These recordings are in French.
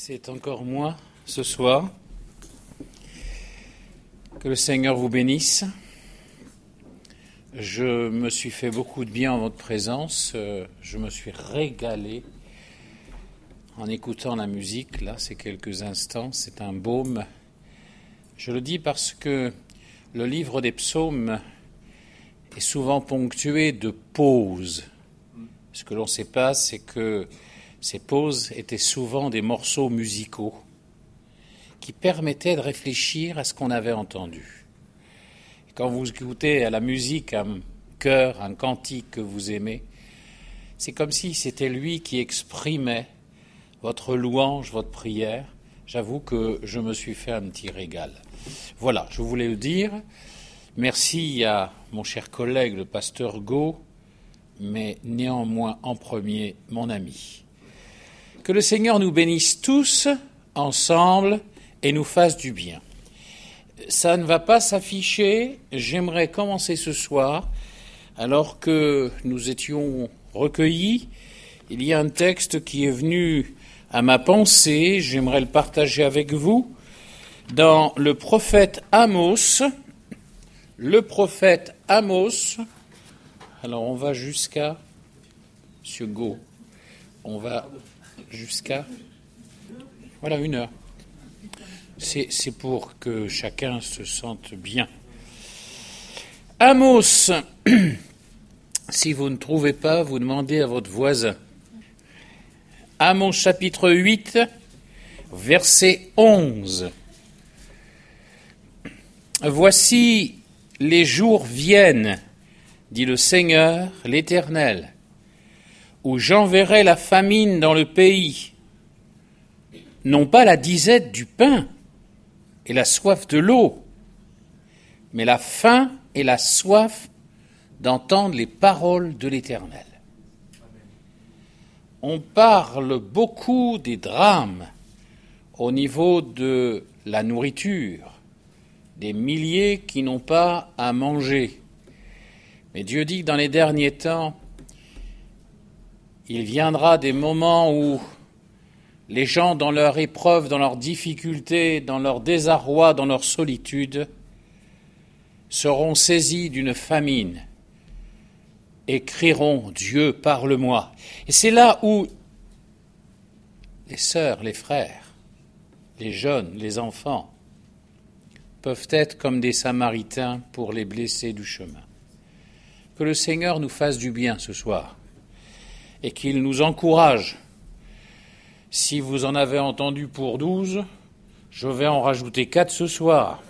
C'est encore moi ce soir. Que le Seigneur vous bénisse. Je me suis fait beaucoup de bien en votre présence. Je me suis régalé en écoutant la musique, là, ces quelques instants. C'est un baume. Je le dis parce que le livre des psaumes est souvent ponctué de pauses. Ce que l'on ne sait pas, c'est que ces pauses étaient souvent des morceaux musicaux qui permettaient de réfléchir à ce qu'on avait entendu. Et quand vous écoutez à la musique un chœur, un cantique que vous aimez, c'est comme si c'était lui qui exprimait votre louange, votre prière. J'avoue que je me suis fait un petit régal. Voilà, je voulais le dire. Merci à mon cher collègue, le pasteur Gau, mais néanmoins en premier, mon ami. Que le Seigneur nous bénisse tous ensemble et nous fasse du bien. Ça ne va pas s'afficher. J'aimerais commencer ce soir, alors que nous étions recueillis. Il y a un texte qui est venu à ma pensée. J'aimerais le partager avec vous. Dans le prophète Amos, alors on va jusqu'à, Monsieur Gau, on va jusqu'à, voilà, 1 heure. C'est pour que chacun se sente bien. Amos, si vous ne trouvez pas, vous demandez à votre voisin. Amos chapitre 8, verset 11. Voici les jours viennent, dit le Seigneur, l'Éternel, où j'enverrai la famine dans le pays, non pas la disette du pain et la soif de l'eau, mais la faim et la soif d'entendre les paroles de l'Éternel. On parle beaucoup des drames au niveau de la nourriture, des milliers qui n'ont pas à manger. Mais Dieu dit que dans les derniers temps, il viendra des moments où les gens, dans leur épreuve, dans leur difficulté, dans leur désarroi, dans leur solitude, seront saisis d'une famine et crieront « Dieu, parle-moi ». Et c'est là où les sœurs, les frères, les jeunes, les enfants peuvent être comme des Samaritains pour les blessés du chemin. Que le Seigneur nous fasse du bien ce soir et qu'il nous encourage. Si vous en avez entendu pour 12, je vais en rajouter 4 ce soir.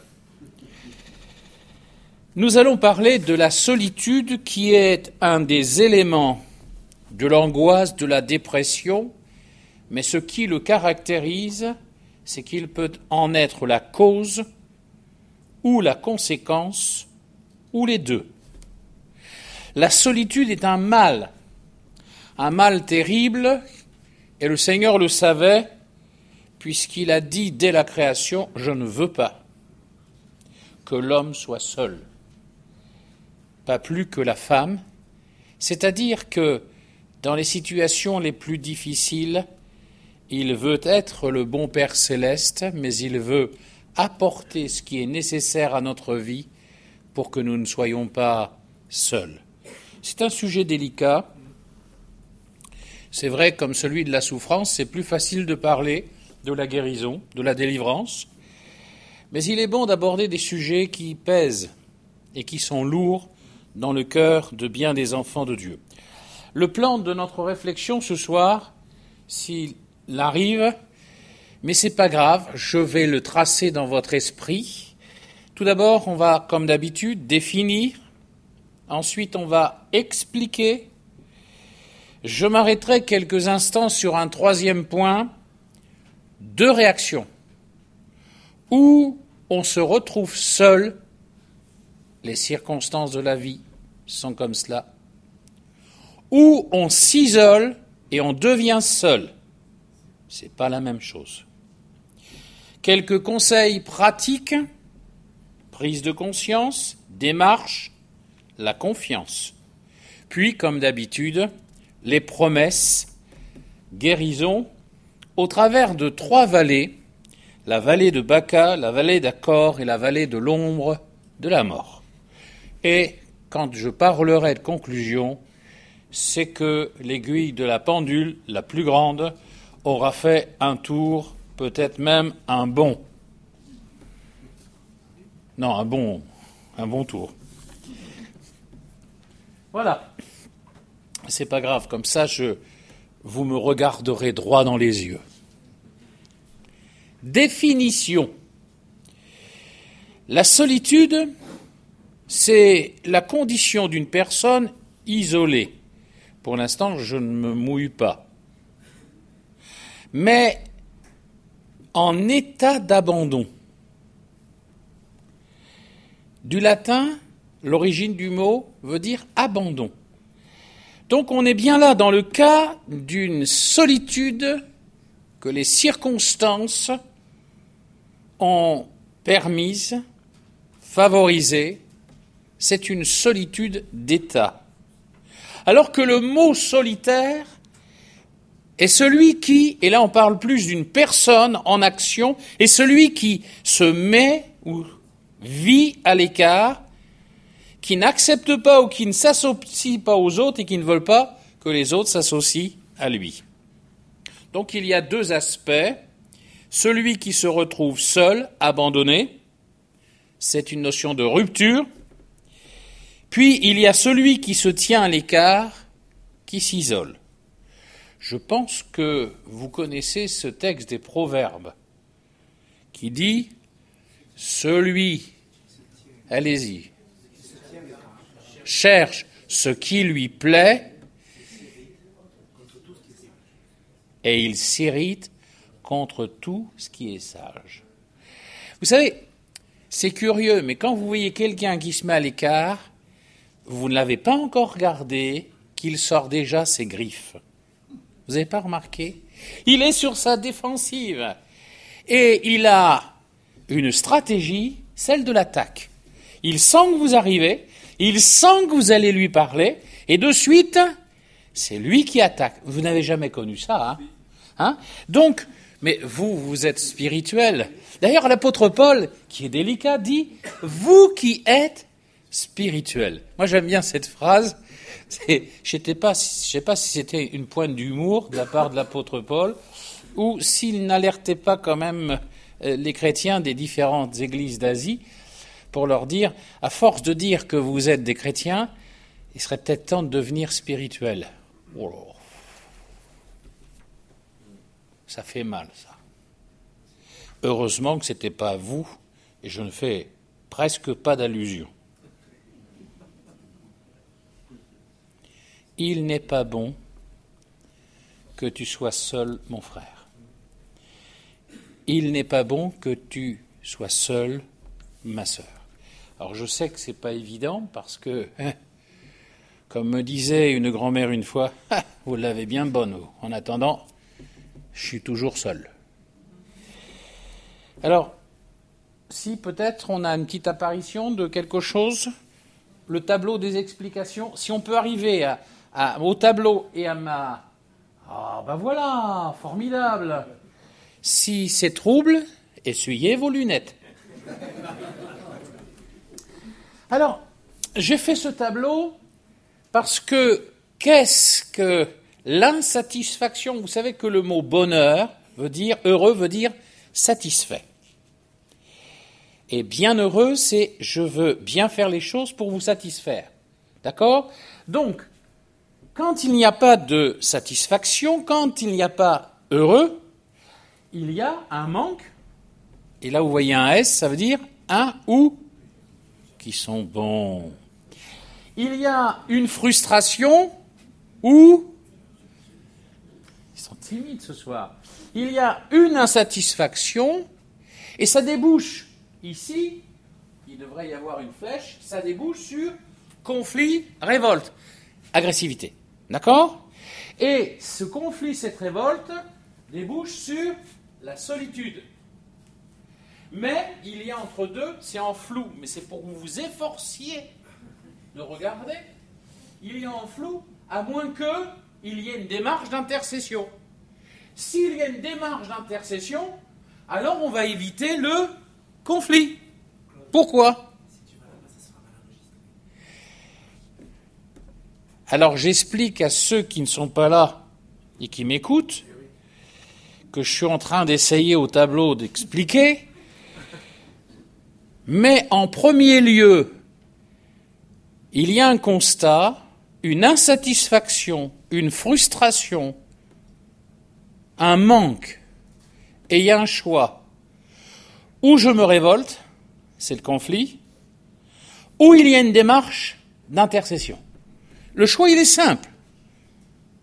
Nous allons parler de la solitude qui est un des éléments de l'angoisse, de la dépression, mais ce qui le caractérise, c'est qu'il peut en être la cause ou la conséquence, ou les deux. La solitude est un mal terrible, et le Seigneur le savait, puisqu'il a dit dès la création, « Je ne veux pas que l'homme soit seul ». Pas plus que la femme, c'est-à-dire que dans les situations les plus difficiles, il veut être le bon Père céleste, mais il veut apporter ce qui est nécessaire à notre vie pour que nous ne soyons pas seuls. C'est un sujet délicat. C'est vrai, comme celui de la souffrance, c'est plus facile de parler de la guérison, de la délivrance, mais il est bon d'aborder des sujets qui pèsent et qui sont lourds dans le cœur de bien des enfants de Dieu. Le plan de notre réflexion ce soir, s'il arrive, mais c'est pas grave, je vais le tracer dans votre esprit. Tout d'abord, on va, comme d'habitude, définir. Ensuite, on va expliquer. Je m'arrêterai quelques instants sur un troisième point, 2 réactions. Où on se retrouve seul, les circonstances de la vie sont comme cela. Où on s'isole et on devient seul. C'est pas la même chose. Quelques conseils pratiques, prise de conscience, démarche, la confiance. Puis, comme d'habitude, les promesses, guérison au travers de 3 vallées, la vallée de Baca, la vallée d'Achor et la vallée de l'ombre de la mort. Et quand je parlerai de conclusion, c'est que l'aiguille de la pendule, la plus grande, aura fait un tour, peut-être même un bond. Non, un bon tour. Voilà. C'est pas grave, comme ça, vous me regarderez droit dans les yeux. Définition. La solitude, c'est la condition d'une personne isolée. Pour l'instant, je ne me mouille pas. Mais en état d'abandon. Du latin, l'origine du mot veut dire abandon. Donc on est bien là dans le cas d'une solitude que les circonstances ont permise, favorisée. C'est une solitude d'état. Alors que le mot solitaire est celui qui, et là on parle plus d'une personne en action, est celui qui se met ou vit à l'écart, qui n'accepte pas ou qui ne s'associe pas aux autres et qui ne veulent pas que les autres s'associent à lui. Donc il y a 2 aspects. Celui qui se retrouve seul, abandonné, c'est une notion de rupture. Puis il y a celui qui se tient à l'écart, qui s'isole. Je pense que vous connaissez ce texte des Proverbes qui dit « Celui, allez-y, cherche ce qui lui plaît et il s'irrite contre tout ce qui est sage. » Vous savez, c'est curieux, mais quand vous voyez quelqu'un qui se met à l'écart, vous ne l'avez pas encore regardé, qu'il sort déjà ses griffes. Vous n'avez pas remarqué ? Il est sur sa défensive. Et il a une stratégie, celle de l'attaque. Il sent que vous arrivez, il sent que vous allez lui parler, et de suite, c'est lui qui attaque. Vous n'avez jamais connu ça, hein ? Donc, mais vous êtes spirituel. D'ailleurs, l'apôtre Paul, qui est délicat, dit « Vous qui êtes spirituel ». Moi, j'aime bien cette phrase. Je ne sais pas si c'était une pointe d'humour de la part de l'apôtre Paul, ou s'il n'alertait pas quand même les chrétiens des différentes églises d'Asie pour leur dire, à force de dire que vous êtes des chrétiens, il serait peut-être temps de devenir spirituel. Oh, ça fait mal, ça. Heureusement que ce n'était pas vous, et je ne fais presque pas d'allusion. Il n'est pas bon que tu sois seul, mon frère. Il n'est pas bon que tu sois seul, ma sœur. Alors je sais que ce n'est pas évident parce que, comme me disait une grand-mère une fois, vous l'avez bien bonne, vous. En attendant, je suis toujours seul. Alors, si peut-être on a une petite apparition de quelque chose, le tableau des explications, si on peut arriver au tableau et à ma... Ah ben voilà, formidable. Si c'est trouble, essuyez vos lunettes. Alors, j'ai fait ce tableau parce que qu'est-ce que l'insatisfaction ? Vous savez que le mot bonheur veut dire, heureux veut dire satisfait. Et bienheureux, c'est je veux bien faire les choses pour vous satisfaire. D'accord ? Donc, quand il n'y a pas de satisfaction, quand il n'y a pas heureux, il y a un manque. Et là, vous voyez un S, ça veut dire un ou qui sont bons. Il y a une frustration ou... Ils sont timides ce soir. Il y a une insatisfaction et ça débouche ici, il devrait y avoir une flèche, ça débouche sur conflit, révolte, agressivité. D'accord ? Et ce conflit, cette révolte, débouche sur la solitude. Mais il y a entre deux, c'est en flou, mais c'est pour que vous vous efforciez de regarder. Il y a en flou, à moins qu'il y ait une démarche d'intercession. s'il y a une démarche d'intercession, alors on va éviter le conflit. Pourquoi ? Alors j'explique à ceux qui ne sont pas là et qui m'écoutent que je suis en train d'essayer au tableau d'expliquer, mais en premier lieu, il y a un constat, une insatisfaction, une frustration, un manque, et il y a un choix. Ou je me révolte, c'est le conflit, ou il y a une démarche d'intercession. Le choix, il est simple. Pourquoi ?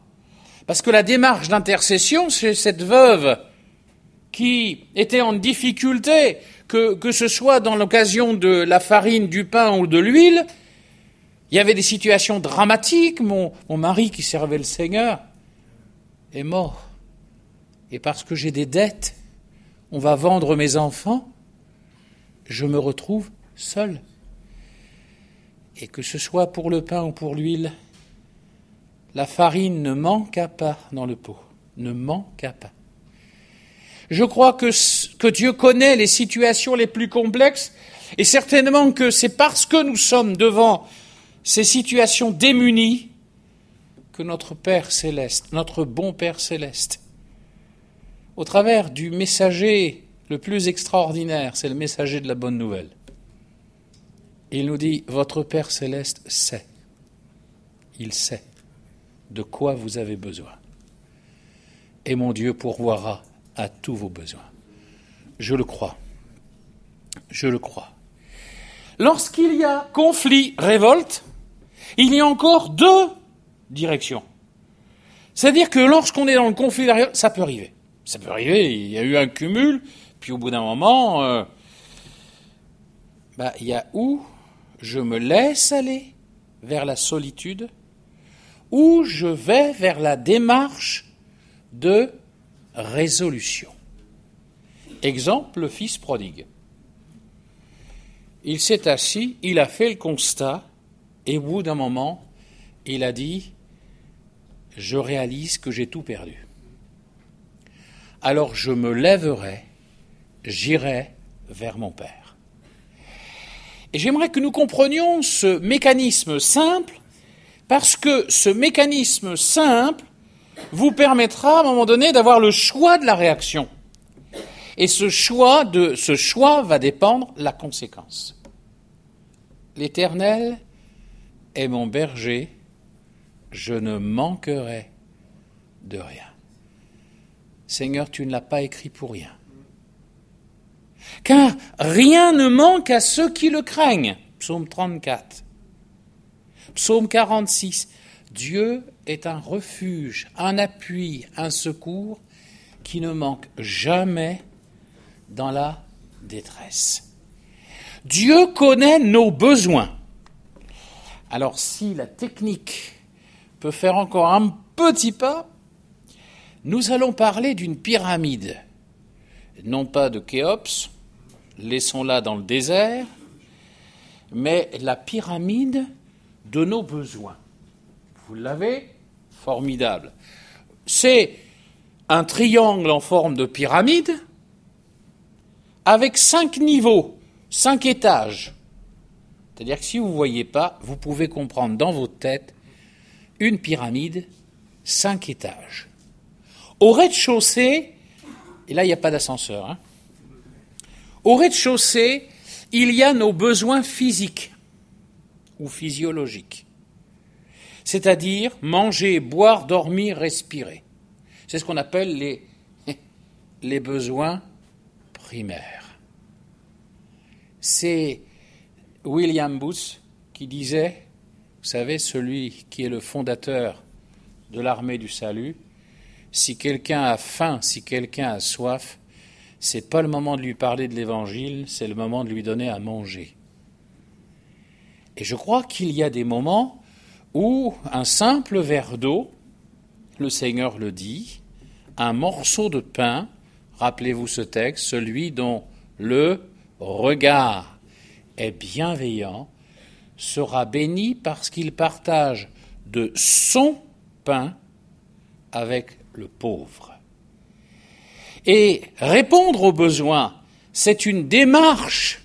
Parce que la démarche d'intercession, c'est cette veuve qui était en difficulté, que ce soit dans l'occasion de la farine, du pain ou de l'huile. Il y avait des situations dramatiques. Mon mari qui servait le Seigneur est mort. Et parce que j'ai des dettes, on va vendre mes enfants, je me retrouve seul. Et que ce soit pour le pain ou pour l'huile, la farine ne manqua pas dans le pot, ne manqua pas. Je crois que Dieu connaît les situations les plus complexes, et certainement que c'est parce que nous sommes devant ces situations démunies que notre Père céleste, notre bon Père céleste, au travers du messager le plus extraordinaire, c'est le messager de la bonne nouvelle. Il nous dit, votre Père céleste sait, il sait de quoi vous avez besoin. Et mon Dieu pourvoira à tous vos besoins. Je le crois. Je le crois. Lorsqu'il y a conflit, révolte, il y a encore deux directions. C'est-à-dire que lorsqu'on est dans le conflit, ça peut arriver. Ça peut arriver, il y a eu un cumul, puis au bout d'un moment, il y a où je me laisse aller vers la solitude, ou je vais vers la démarche de résolution. Exemple, le fils prodigue. Il s'est assis, il a fait le constat, et au bout d'un moment, il a dit « Je réalise que j'ai tout perdu. Alors je me lèverai, j'irai vers mon Père. » Et j'aimerais que nous comprenions ce mécanisme simple, parce que ce mécanisme simple vous permettra à un moment donné d'avoir le choix de la réaction. Et ce choix va dépendre de la conséquence. L'Éternel est mon berger, je ne manquerai de rien. Seigneur, tu ne l'as pas écrit pour rien. Car rien ne manque à ceux qui le craignent. Psaume 34. Psaume 46. Dieu est un refuge, un appui, un secours qui ne manque jamais dans la détresse. Dieu connaît nos besoins. Alors si la technique peut faire encore un petit pas, nous allons parler d'une pyramide, non pas de Khéops, laissons-la dans le désert, mais la pyramide de nos besoins. Vous l'avez ? Formidable. C'est un triangle en forme de pyramide avec 5 niveaux, 5 étages. C'est-à-dire que si vous ne voyez pas, vous pouvez comprendre dans votre tête une pyramide, 5 étages. Au rez-de-chaussée, et là il n'y a pas d'ascenseur, au rez-de-chaussée, il y a nos besoins physiques ou physiologiques. C'est-à-dire manger, boire, dormir, respirer. C'est ce qu'on appelle les besoins primaires. C'est William Booth qui disait, vous savez, celui qui est le fondateur de l'armée du salut, si quelqu'un a faim, si quelqu'un a soif, c'est pas le moment de lui parler de l'évangile, c'est le moment de lui donner à manger. Et je crois qu'il y a des moments où un simple verre d'eau, le Seigneur le dit, un morceau de pain, rappelez-vous ce texte, celui dont le regard est bienveillant, sera béni parce qu'il partage de son pain avec le pauvre. Et répondre aux besoins, c'est une démarche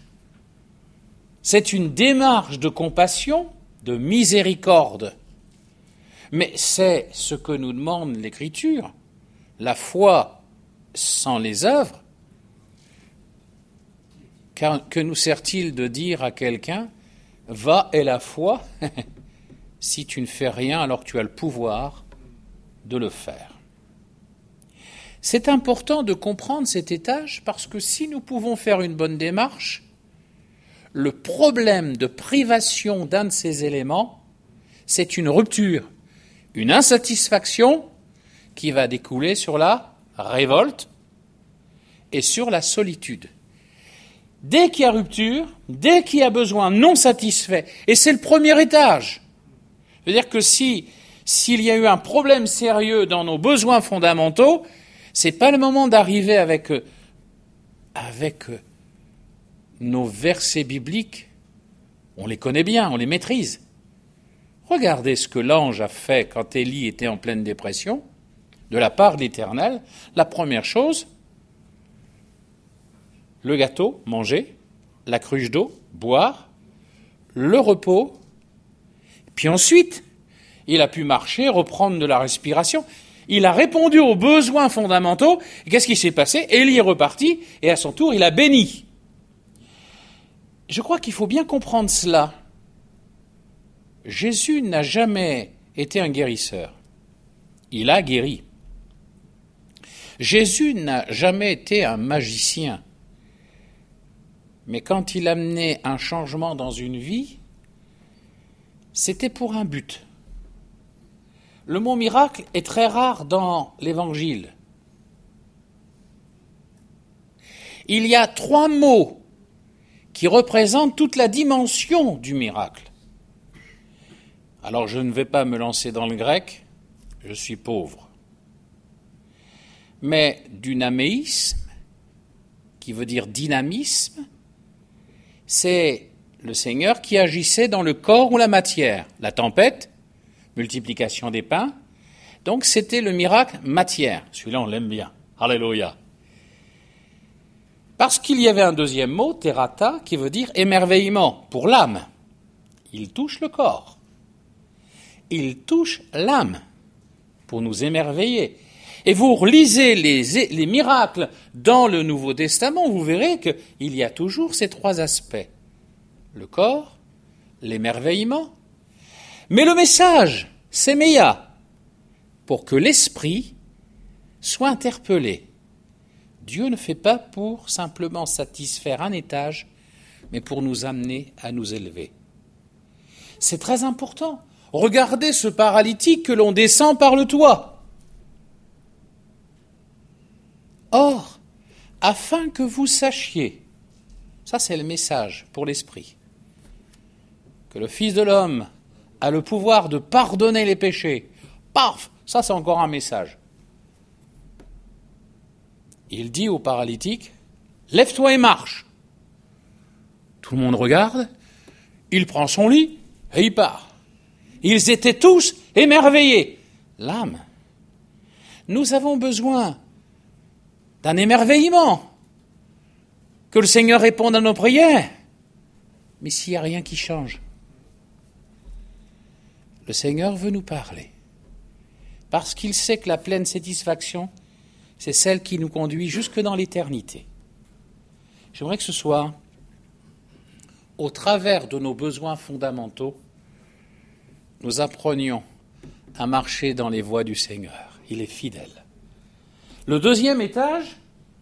de compassion, de miséricorde. Mais c'est ce que nous demande l'Écriture. La foi sans les œuvres, que nous sert-il de dire à quelqu'un « Va et la foi » si tu ne fais rien alors que tu as le pouvoir de le faire. C'est important de comprendre cet étage parce que si nous pouvons faire une bonne démarche, le problème de privation d'un de ces éléments, c'est une rupture, une insatisfaction qui va découler sur la révolte et sur la solitude. Dès qu'il y a rupture, dès qu'il y a besoin non satisfait, et c'est le premier étage, c'est-à-dire que s'il y a eu un problème sérieux dans nos besoins fondamentaux, c'est pas le moment d'arriver avec nos versets bibliques. On les connaît bien, on les maîtrise. Regardez ce que l'ange a fait quand Élie était en pleine dépression, de la part de l'Éternel. La première chose, le gâteau, manger, la cruche d'eau, boire, le repos, puis ensuite, il a pu marcher, reprendre de la respiration. Il a répondu aux besoins fondamentaux. Et qu'est-ce qui s'est passé? Élie est reparti, et à son tour, il a béni. Je crois qu'il faut bien comprendre cela. Jésus n'a jamais été un guérisseur. Il a guéri. Jésus n'a jamais été un magicien. Mais quand il amenait un changement dans une vie, c'était pour un but. Le mot miracle est très rare dans l'Évangile. Il y a 3 mots qui représentent toute la dimension du miracle. Alors je ne vais pas me lancer dans le grec, je suis pauvre. Mais dynaméisme, qui veut dire dynamisme, c'est le Seigneur qui agissait dans le corps ou la matière. La tempête, multiplication des pains. Donc c'était le miracle matière. Celui-là, on l'aime bien. Alléluia. Parce qu'il y avait un deuxième mot, terata, qui veut dire émerveillement, pour l'âme. Il touche le corps. Il touche l'âme pour nous émerveiller. Et vous relisez les miracles dans le Nouveau Testament, vous verrez qu'il y a toujours ces 3 aspects. Le corps, l'émerveillement, mais le message, c'est méa, pour que l'esprit soit interpellé. Dieu ne fait pas pour simplement satisfaire un étage, mais pour nous amener à nous élever. C'est très important. Regardez ce paralytique que l'on descend par le toit. Or, afin que vous sachiez, ça c'est le message pour l'esprit, que le Fils de l'homme a le pouvoir de pardonner les péchés. Paf, ça c'est encore un message. Il dit au paralytique, lève-toi et marche. Tout le monde regarde, il prend son lit et il part. Ils étaient tous émerveillés. L'âme. Nous avons besoin d'un émerveillement. Que le Seigneur réponde à nos prières. Mais s'il n'y a rien qui change, le Seigneur veut nous parler. Parce qu'il sait que la pleine satisfaction, c'est celle qui nous conduit jusque dans l'éternité. J'aimerais que ce soit au travers de nos besoins fondamentaux, nous apprenions à marcher dans les voies du Seigneur. Il est fidèle. Le deuxième étage,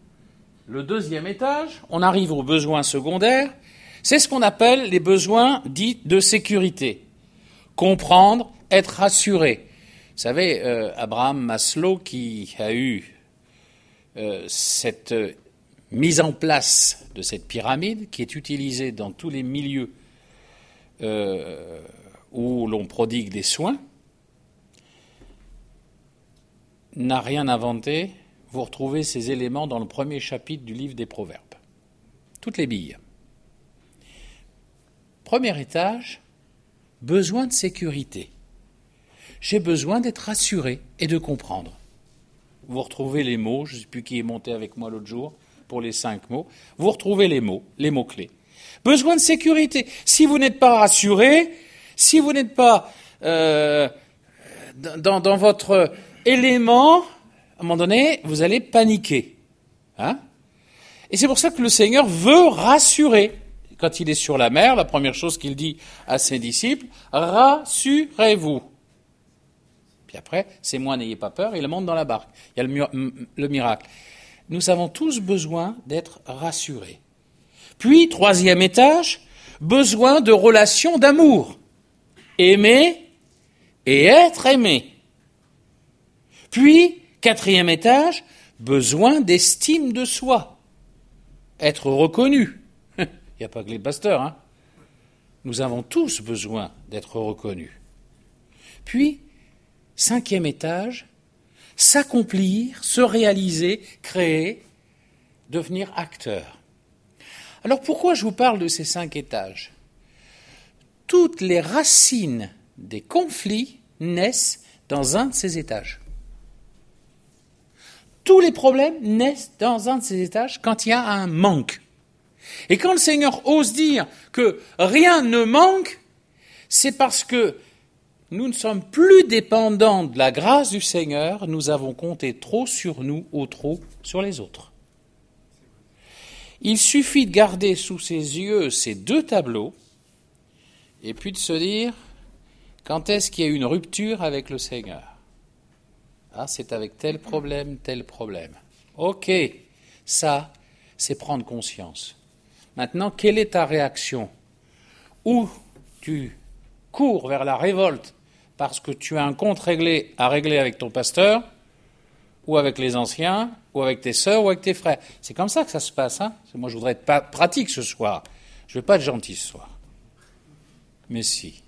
on arrive aux besoins secondaires, c'est ce qu'on appelle les besoins dits de sécurité. Comprendre, être rassuré. Vous savez, Abraham Maslow, qui a eu cette mise en place de cette pyramide, qui est utilisée dans tous les milieux où l'on prodigue des soins, n'a rien inventé. Vous retrouvez ces éléments dans le premier chapitre du livre des Proverbes. Toutes les billes. Premier étage, besoin de sécurité. J'ai besoin d'être rassuré et de comprendre. vous retrouvez les mots, je ne sais plus qui est monté avec moi l'autre jour, pour les 5 mots, vous retrouvez les mots-clés. Besoin de sécurité. Si vous n'êtes pas rassuré, si vous n'êtes pas dans votre élément, à un moment donné, vous allez paniquer. Hein? Et c'est pour ça que le Seigneur veut rassurer. Quand il est sur la mer, la première chose qu'il dit à ses disciples, rassurez-vous. Puis après, c'est moi, n'ayez pas peur, il monte dans la barque. Il y a le miracle. Nous avons tous besoin d'être rassurés. Puis, 3e étage, besoin de relations d'amour. Aimer et être aimé. Puis, 4e étage, besoin d'estime de soi. Être reconnu. Il n'y a pas que les pasteurs, hein. Nous avons tous besoin d'être reconnus. Puis, 5e étage, s'accomplir, se réaliser, créer, devenir acteur. Alors pourquoi je vous parle de ces 5 étages ? Toutes les racines des conflits naissent dans un de ces étages. Tous les problèmes naissent dans un de ces étages quand il y a un manque. Et quand le Seigneur ose dire que rien ne manque, c'est parce que nous ne sommes plus dépendants de la grâce du Seigneur, nous avons compté trop sur nous ou trop sur les autres. Il suffit de garder sous ses yeux ces 2 tableaux et puis de se dire quand est-ce qu'il y a une rupture avec le Seigneur. Ah, c'est avec tel problème, tel problème. Ok, ça, c'est prendre conscience. Maintenant, quelle est ta réaction ? Ou tu cours vers la révolte parce que tu as un compte à régler avec ton pasteur, ou avec les anciens, ou avec tes sœurs, ou avec tes frères. C'est comme ça que ça se passe. Hein ? Moi, je voudrais être pratique ce soir. Je ne veux pas être gentil ce soir. Mais si.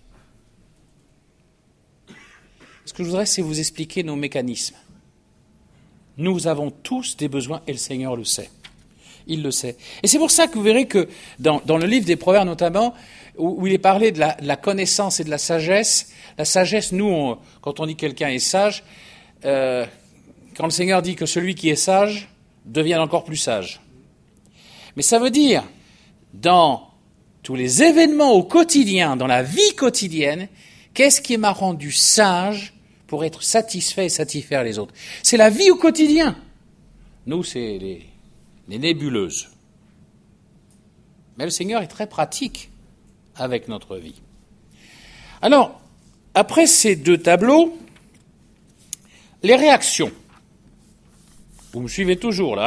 Ce que je voudrais, c'est vous expliquer nos mécanismes. Nous avons tous des besoins, et le Seigneur le sait. Il le sait. Et c'est pour ça que vous verrez que dans le livre des Proverbes notamment, où il est parlé de la connaissance et de la sagesse, nous, quand on dit quelqu'un est sage, quand le Seigneur dit que celui qui est sage devient encore plus sage. Mais ça veut dire, dans tous les événements au quotidien, dans la vie quotidienne, qu'est-ce qui m'a rendu sage pour être satisfait et satisfaire les autres ? C'est la vie au quotidien. Nous, c'est les nébuleuses. Mais le Seigneur est très pratique avec notre vie. Alors, après ces 2 tableaux, les réactions. Vous me suivez toujours là ?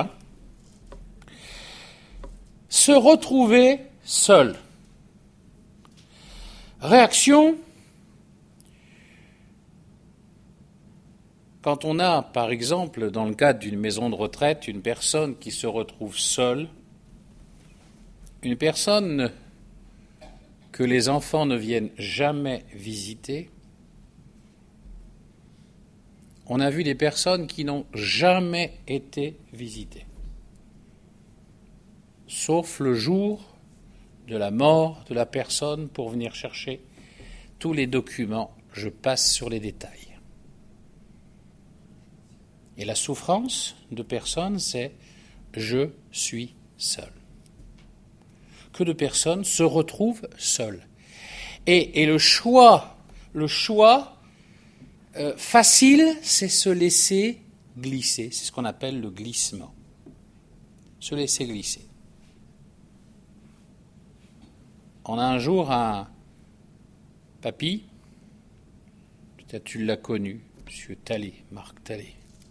Se retrouver seul. Réaction, quand on a, par exemple, dans le cadre d'une maison de retraite, une personne qui se retrouve seule, une personne que les enfants ne viennent jamais visiter, on a vu des personnes qui n'ont jamais été visitées, sauf le jour de la mort de la personne pour venir chercher tous les documents. Je passe sur les détails. Et la souffrance de personnes, c'est « je suis seul ». Que de personnes se retrouvent seules. Et le choix facile, c'est se laisser glisser. C'est ce qu'on appelle le glissement. Se laisser glisser. On a un jour un papy, peut-être tu l'as connu, M. Talley, Marc Talley,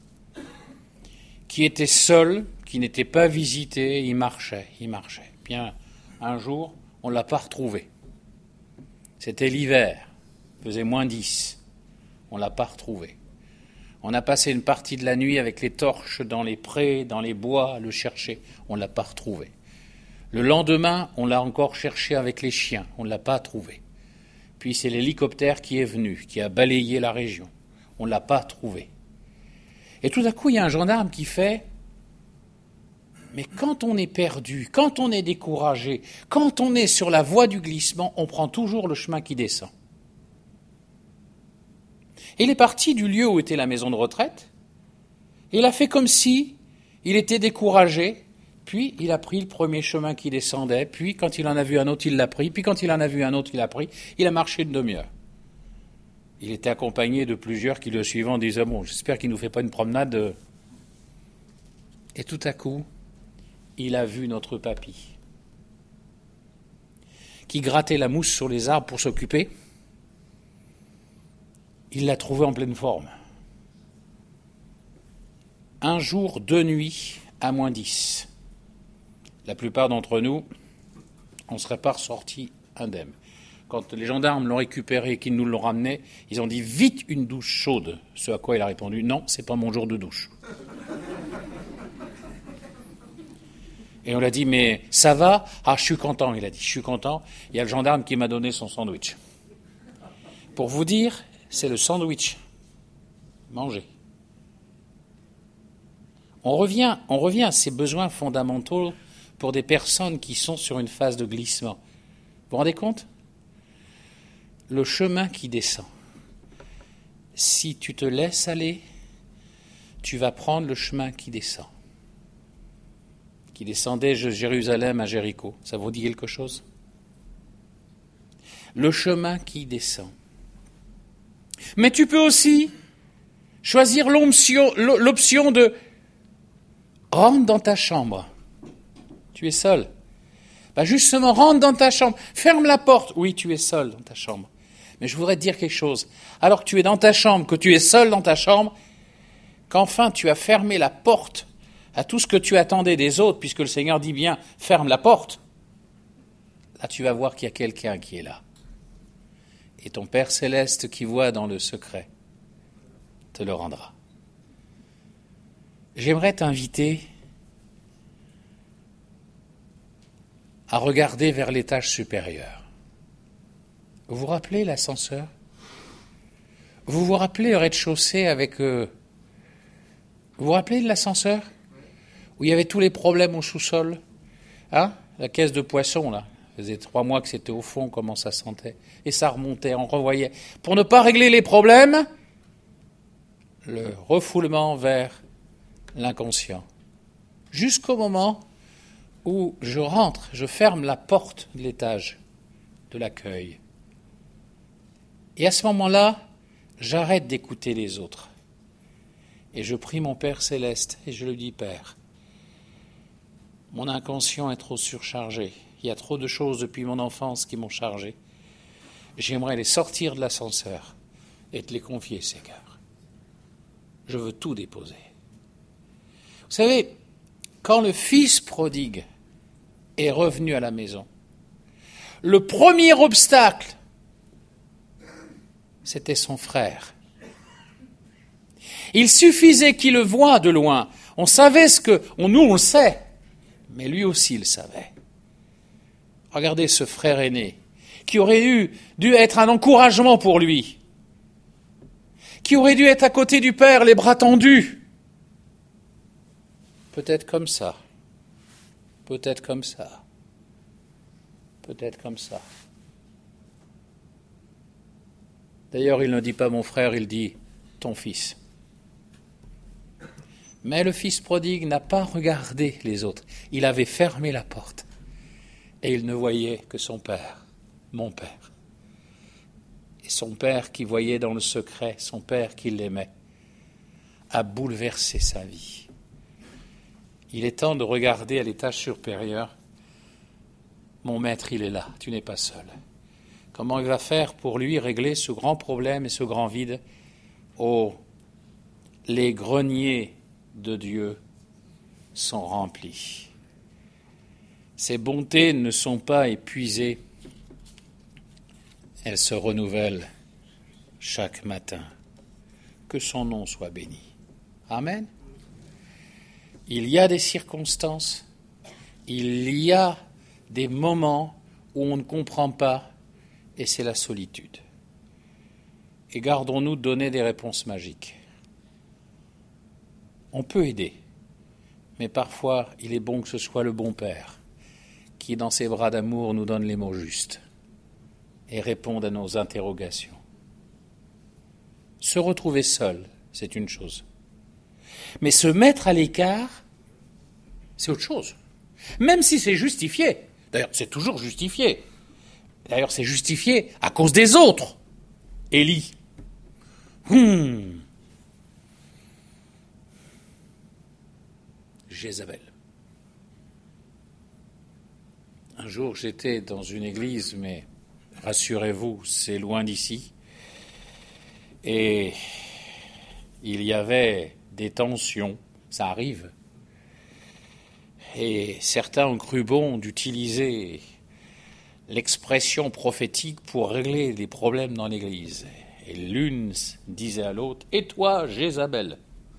qui était seul, qui n'était pas visité, il marchait. Bien, un jour, on ne l'a pas retrouvé. C'était l'hiver, il faisait -10. On ne l'a pas retrouvé. On a passé une partie de la nuit avec les torches dans les prés, dans les bois, à le chercher. On ne l'a pas retrouvé. Le lendemain, on l'a encore cherché avec les chiens. On ne l'a pas trouvé. Puis c'est l'hélicoptère qui est venu, qui a balayé la région. On ne l'a pas trouvé. Et tout à coup, il y a un gendarme qui fait « Mais quand on est perdu, quand on est découragé, quand on est sur la voie du glissement, on prend toujours le chemin qui descend. » Et il est parti du lieu où était la maison de retraite, Il a fait comme si il était découragé, puis il a pris le premier chemin qui descendait, puis quand il en a vu un autre, il l'a pris, puis quand il en a vu un autre, il l'a pris. Il a marché une demi-heure. Il était accompagné de plusieurs qui le suivant disaient « Bon, j'espère qu'il ne nous fait pas une promenade. » Et tout à coup, il a vu notre papy, qui grattait la mousse sur les arbres pour s'occuper. Il l'a trouvé en pleine forme. Un jour, 2 nuits, à -10. La plupart d'entre nous, on ne serait pas ressortis indemnes. Quand les gendarmes l'ont récupéré et qu'ils nous l'ont ramené, ils ont dit « Vite une douche chaude !» Ce à quoi il a répondu « Non, c'est pas mon jour de douche. » Et on l'a dit « Mais ça va ?»« Ah, je suis content », il a dit « Je suis content. Il y a le gendarme qui m'a donné son sandwich. » Pour vous dire, c'est le sandwich. Mangez. On revient à ces besoins fondamentaux pour des personnes qui sont sur une phase de glissement. Vous vous rendez compte ? Le chemin qui descend. Si tu te laisses aller, tu vas prendre le chemin qui descend. Qui descendait de Jérusalem à Jéricho. Ça vous dit quelque chose ? Le chemin qui descend. Mais tu peux aussi choisir l'option de rentre dans ta chambre. Tu es seul. Justement, rentre dans ta chambre. Ferme la porte. Oui, tu es seul dans ta chambre. Mais je voudrais te dire quelque chose. Alors que tu es dans ta chambre, que tu es seul dans ta chambre, qu'enfin tu as fermé la porte à tout ce que tu attendais des autres, puisque le Seigneur dit bien, ferme la porte. Là, tu vas voir qu'il y a quelqu'un qui est là. Et ton Père Céleste qui voit dans le secret te le rendra. J'aimerais t'inviter à regarder vers l'étage supérieur. Vous vous rappelez l'ascenseur ? Vous vous rappelez le rez-de-chaussée avec... Vous vous rappelez de l'ascenseur ? Où il y avait tous les problèmes au sous-sol ? La caisse de poisson, là. Ça faisait 3 mois que c'était au fond, comment ça sentait. Et ça remontait, on revoyait. Pour ne pas régler les problèmes, le refoulement vers l'inconscient. Jusqu'au moment où je rentre, je ferme la porte de l'étage de l'accueil. Et à ce moment-là, j'arrête d'écouter les autres. Et je prie mon Père Céleste et je lui dis « Père, mon inconscient est trop surchargé. Il y a trop de choses depuis mon enfance qui m'ont chargé. J'aimerais les sortir de l'ascenseur et te les confier, Seigneur. Je veux tout déposer. » Vous savez, quand le fils prodigue est revenu à la maison, le premier obstacle, c'était son frère. Il suffisait qu'il le voie de loin. On savait nous on le sait, mais lui aussi le savait. Regardez ce frère aîné, qui aurait dû être un encouragement pour lui, qui aurait dû être à côté du père, les bras tendus. Peut-être comme ça, peut-être comme ça, peut-être comme ça. D'ailleurs, il ne dit pas mon frère, il dit ton fils. Mais le fils prodigue n'a pas regardé les autres. Il avait fermé la porte. Et il ne voyait que son père, mon père. Et son père qui voyait dans le secret, son père qui l'aimait, a bouleversé sa vie. Il est temps de regarder à l'étage supérieur. Mon maître, il est là, tu n'es pas seul. Comment il va faire pour lui régler ce grand problème et ce grand vide ? Oh, les greniers de Dieu sont remplis. Ses bontés ne sont pas épuisées. Elles se renouvellent chaque matin. Que son nom soit béni. Amen. Il y a des circonstances, il y a des moments où on ne comprend pas, et c'est la solitude. Et gardons-nous de donner des réponses magiques. On peut aider, mais parfois il est bon que ce soit le bon Père qui, dans ses bras d'amour, nous donne les mots justes et réponde à nos interrogations. Se retrouver seul, c'est une chose. Mais se mettre à l'écart, c'est autre chose. Même si c'est justifié. D'ailleurs, c'est toujours justifié. D'ailleurs, c'est justifié à cause des autres. Élie. Jézabel. Un jour, j'étais dans une église, mais rassurez-vous, c'est loin d'ici. Et il y avait des tensions, ça arrive. Et certains ont cru bon d'utiliser l'expression prophétique pour régler les problèmes dans l'église. Et l'une disait à l'autre, « Et toi, Jézabel ?»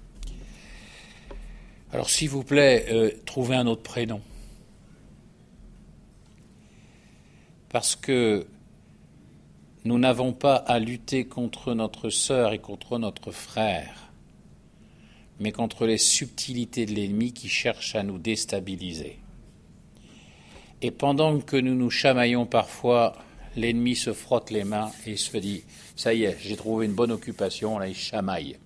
Alors, s'il vous plaît, trouvez un autre prénom. Parce que nous n'avons pas à lutter contre notre sœur et contre notre frère, mais contre les subtilités de l'ennemi qui cherche à nous déstabiliser. Et pendant que nous nous chamaillons parfois, l'ennemi se frotte les mains et se dit « Ça y est, j'ai trouvé une bonne occupation », là il chamaille.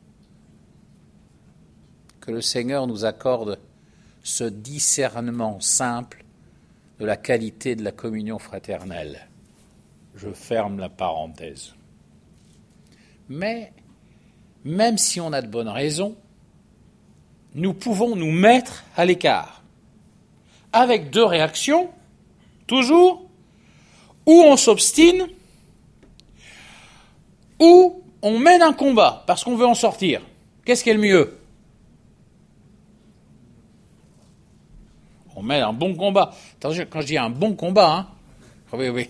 Que le Seigneur nous accorde ce discernement simple de la qualité de la communion fraternelle. Je ferme la parenthèse. Mais, même si on a de bonnes raisons, nous pouvons nous mettre à l'écart. Avec deux réactions, toujours, ou on s'obstine, ou on mène un combat, parce qu'on veut en sortir. Qu'est-ce qui est le mieux ? On mène un bon combat. Attention, quand je dis un bon combat, hein, oui.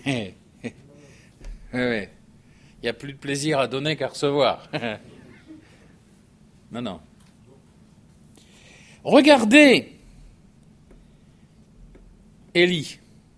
Il n'y a plus de plaisir à donner qu'à recevoir. Non. Regardez Élie.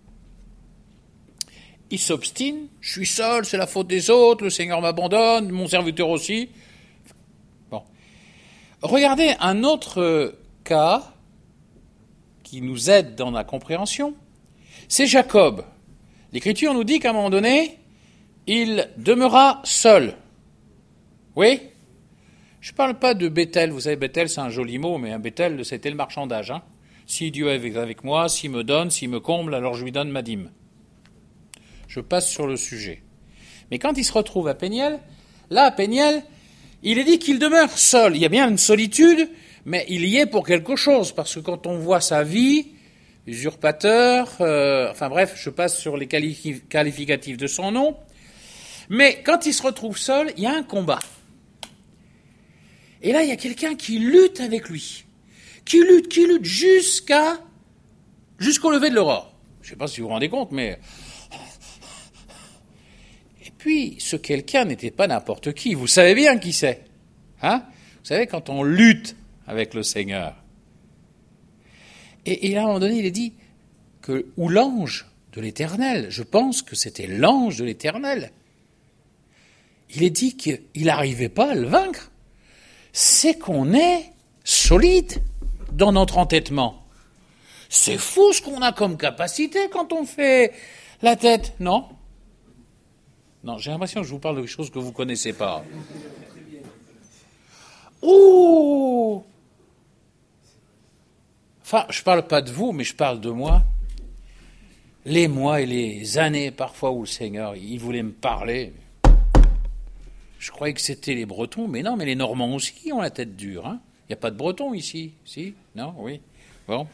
Il s'obstine, je suis seul, c'est la faute des autres, le Seigneur m'abandonne, mon serviteur aussi. Bon. Regardez un autre cas qui nous aide dans la compréhension, c'est Jacob. L'Écriture nous dit qu'à un moment donné, il demeura seul. Oui ? Je ne parle pas de Bethel. Vous savez, Bethel, c'est un joli mot, mais un Bethel, c'était le marchandage. Hein. Si Dieu est avec moi, s'il me donne, s'il me comble, alors je lui donne ma dîme. Je passe sur le sujet. Mais quand il se retrouve à Péniel, là, à Péniel, il est dit qu'il demeure seul. Il y a bien une solitude, mais il y est pour quelque chose, parce que quand on voit sa vie, usurpateur, je passe sur les qualificatifs de son nom, mais quand il se retrouve seul, il y a un combat. Et là, il y a quelqu'un qui lutte avec lui, qui lutte jusqu'au lever de l'aurore. Je ne sais pas si vous vous rendez compte, mais... Et puis, ce quelqu'un n'était pas n'importe qui. Vous savez bien qui c'est. Hein ? Vous savez, quand on lutte avec le Seigneur. Et là, à un moment donné, il est dit que, ou l'ange de l'Éternel, je pense que c'était l'ange de l'Éternel, il est dit qu'il n'arrivait pas à le vaincre. C'est qu'on est solide dans notre entêtement. C'est fou ce qu'on a comme capacité quand on fait la tête, non ? Non, j'ai l'impression que je vous parle de quelque chose que vous ne connaissez pas. Ouh ! Enfin, je ne parle pas de vous, mais je parle de moi. Les mois et les années, parfois, où le Seigneur, il voulait me parler. Je croyais que c'était les Bretons, mais non, mais les Normands aussi ont la tête dure. Hein. Il n'y a pas de Bretons ici, si ? Non ? Oui ? Bon.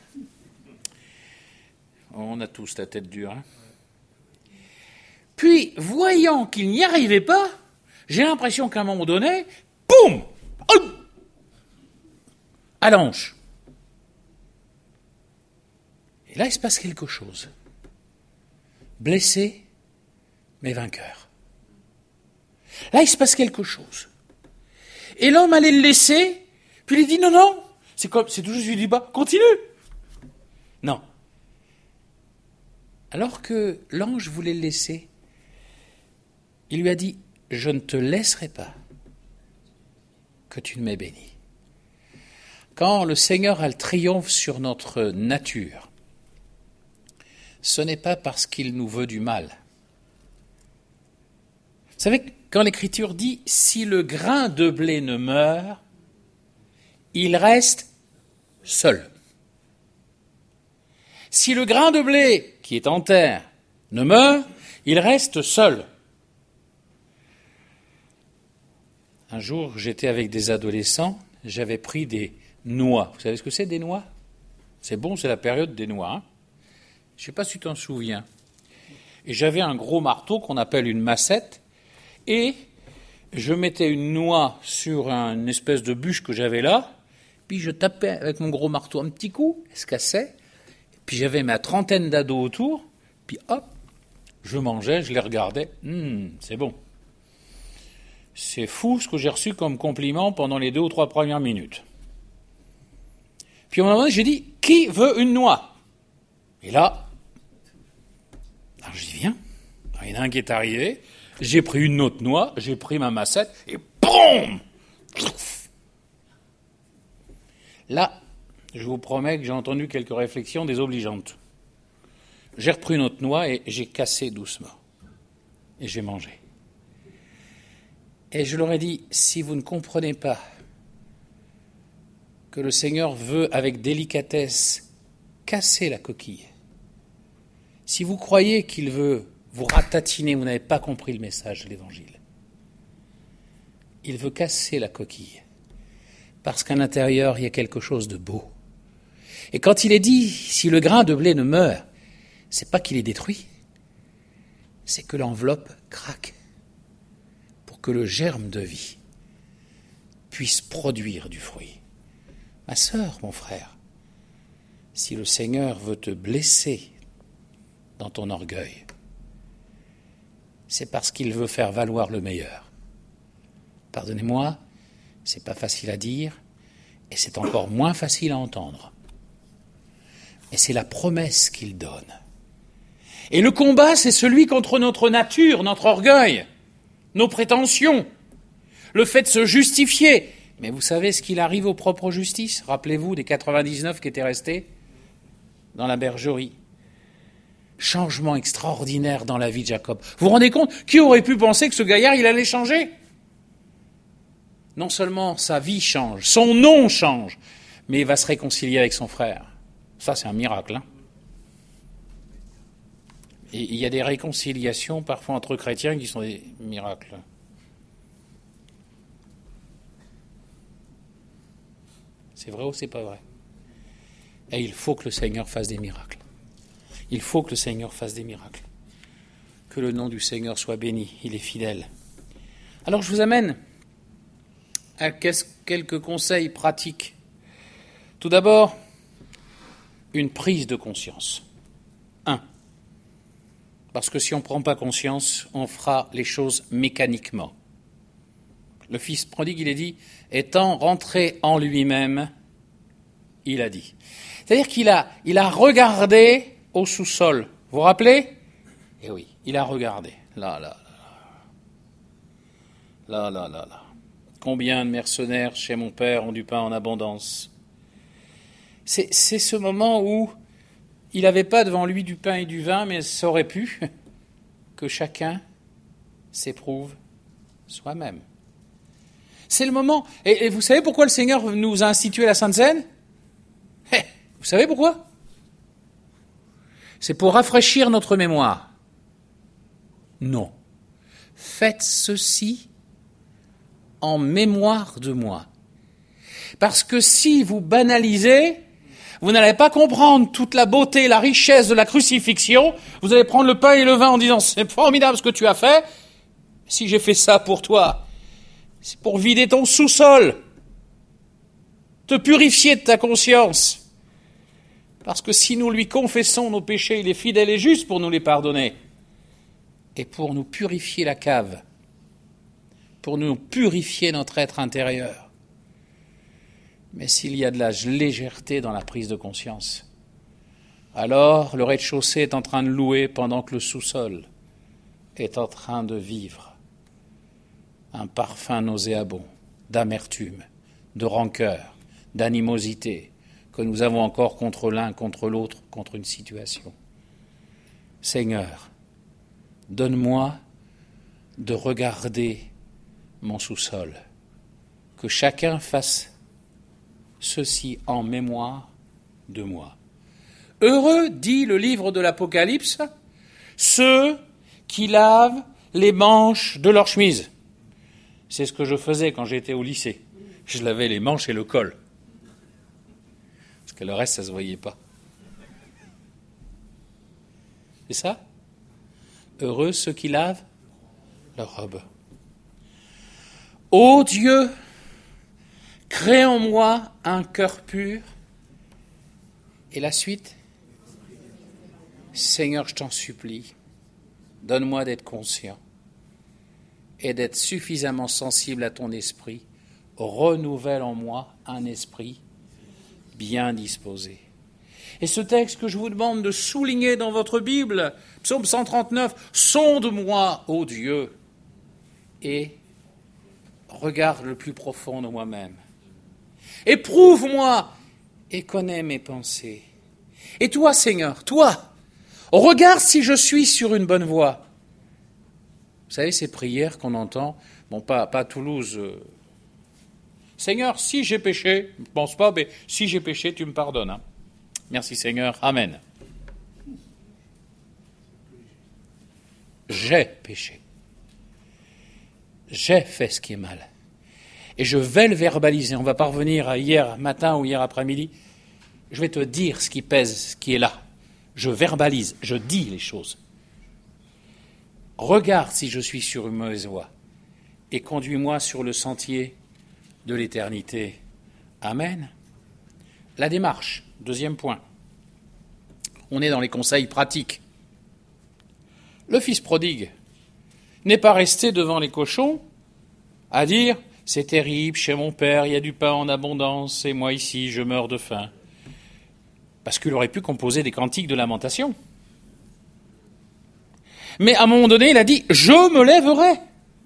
On a tous la tête dure. Hein. Puis, voyant qu'il n'y arrivait pas, j'ai l'impression qu'à un moment donné, boum ! À l'ange. Et là, il se passe quelque chose. Blessé, mais vainqueur. Là, il se passe quelque chose. Et l'homme allait le laisser, puis il dit non, c'est toujours celui du bas, continue. Non. Alors que l'ange voulait le laisser, il lui a dit, je ne te laisserai pas que tu ne m'aies béni. Quand le Seigneur a le triomphe sur notre nature, ce n'est pas parce qu'il nous veut du mal. Vous savez, quand l'Écriture dit « si le grain de blé ne meurt, il reste seul. Si le grain de blé qui est en terre ne meurt, il reste seul. Un jour, j'étais avec des adolescents, j'avais pris des noix. Vous savez ce que c'est, des noix? C'est bon, c'est la période des noix. Hein, je ne sais pas si tu t'en souviens. Et j'avais un gros marteau qu'on appelle une massette, et je mettais une noix sur une espèce de bûche que j'avais là, puis je tapais avec mon gros marteau un petit coup, elle se cassait, puis j'avais ma trentaine d'ados autour, puis hop, je mangeais, je les regardais, c'est bon. C'est fou ce que j'ai reçu comme compliment pendant les 2 ou 3 premières minutes. Puis à un moment donné, j'ai dit, qui veut une noix? Et là, alors je dis, viens. Alors, il y en a un qui est arrivé, j'ai pris une autre noix, j'ai pris ma massette, et boum! Là, je vous promets que j'ai entendu quelques réflexions désobligeantes. J'ai repris une autre noix et j'ai cassé doucement. Et j'ai mangé. Et je leur ai dit, si vous ne comprenez pas que le Seigneur veut avec délicatesse casser la coquille, si vous croyez qu'il veut vous ratatiner, vous n'avez pas compris le message de l'Évangile. Il veut casser la coquille, parce qu'à l'intérieur, il y a quelque chose de beau. Et quand il est dit, si le grain de blé ne meurt, c'est pas qu'il est détruit, c'est que l'enveloppe craque, pour que le germe de vie puisse produire du fruit. Ma sœur, mon frère, si le Seigneur veut te blesser dans ton orgueil, c'est parce qu'il veut faire valoir le meilleur. Pardonnez-moi, c'est pas facile à dire, et c'est encore moins facile à entendre. Mais c'est la promesse qu'il donne. Et le combat, c'est celui contre notre nature, notre orgueil, nos prétentions, le fait de se justifier. Mais vous savez ce qu'il arrive aux propres justices? Rappelez-vous des 99 qui étaient restés dans la bergerie. Changement extraordinaire dans la vie de Jacob. Vous vous rendez compte? Qui aurait pu penser que ce gaillard, il allait changer? Non seulement sa vie change, son nom change, mais il va se réconcilier avec son frère. Ça, c'est un miracle. Hein, et il y a des réconciliations parfois entre chrétiens qui sont des miracles. C'est vrai ou c'est pas vrai? Et il faut que le Seigneur fasse des miracles. Il faut que le Seigneur fasse des miracles. Que le nom du Seigneur soit béni, il est fidèle. Alors je vous amène à quelques conseils pratiques. Tout d'abord, une prise de conscience. 1. Parce que si on ne prend pas conscience, on fera les choses mécaniquement. Le fils prodigue, il est dit, étant rentré en lui-même, il a dit. C'est-à-dire qu'il a regardé au sous-sol. Vous vous rappelez? Eh oui, il a regardé. Là. Combien de mercenaires chez mon père ont du pain en abondance? C'est ce moment où il n'avait pas devant lui du pain et du vin, mais ça aurait pu que chacun s'éprouve soi-même. C'est le moment. Et vous savez pourquoi le Seigneur nous a institué la Sainte Seine? Vous savez pourquoi? C'est pour rafraîchir notre mémoire. Non. Faites ceci en mémoire de moi. Parce que si vous banalisez, vous n'allez pas comprendre toute la beauté, la richesse de la crucifixion. Vous allez prendre le pain et le vin en disant, c'est formidable ce que tu as fait. Si j'ai fait ça pour toi, c'est pour vider ton sous-sol, te purifier de ta conscience. Parce que si nous lui confessons nos péchés, il est fidèle et juste pour nous les pardonner. Et pour nous purifier la cave, pour nous purifier notre être intérieur. Mais s'il y a de la légèreté dans la prise de conscience, alors le rez-de-chaussée est en train de louer pendant que le sous-sol est en train de vivre un parfum nauséabond d'amertume, de rancœur, d'animosité que nous avons encore contre l'un, contre l'autre, contre une situation. Seigneur, donne-moi de regarder mon sous-sol, que chacun fasse ceci en mémoire de moi. Heureux, dit le livre de l'Apocalypse, ceux qui lavent les manches de leur chemise. C'est ce que je faisais quand j'étais au lycée. Je lavais les manches et le col. Parce que le reste, ça ne se voyait pas. C'est ça? Heureux ceux qui lavent leur robe. Ô Dieu, crée en moi un cœur pur. Et la suite? Seigneur, je t'en supplie, donne-moi d'être conscient et d'être suffisamment sensible à ton esprit. Renouvelle en moi un esprit bien disposé. Et ce texte que je vous demande de souligner dans votre Bible, Psaume 139, sonde-moi, ô Dieu, et regarde le plus profond de moi-même. Éprouve-moi et connais mes pensées. Et toi, Seigneur, toi, regarde si je suis sur une bonne voie. Vous savez, ces prières qu'on entend, bon, pas à Toulouse. Seigneur, si j'ai péché, je ne pense pas, mais si j'ai péché, tu me pardonnes. Hein. Merci Seigneur, Amen. J'ai péché. J'ai fait ce qui est mal. Et je vais le verbaliser. On va pas revenir à hier matin ou hier après-midi. Je vais te dire ce qui pèse, ce qui est là. Je verbalise, je dis les choses. Regarde si je suis sur une mauvaise voie et conduis-moi sur le sentier de l'éternité. Amen. La démarche, deuxième point. On est dans les conseils pratiques. Le fils prodigue n'est pas resté devant les cochons à dire « C'est terrible, chez mon père, il y a du pain en abondance, et moi ici, je meurs de faim. » Parce qu'il aurait pu composer des cantiques de lamentation. Mais à un moment donné, il a dit « Je me lèverai ».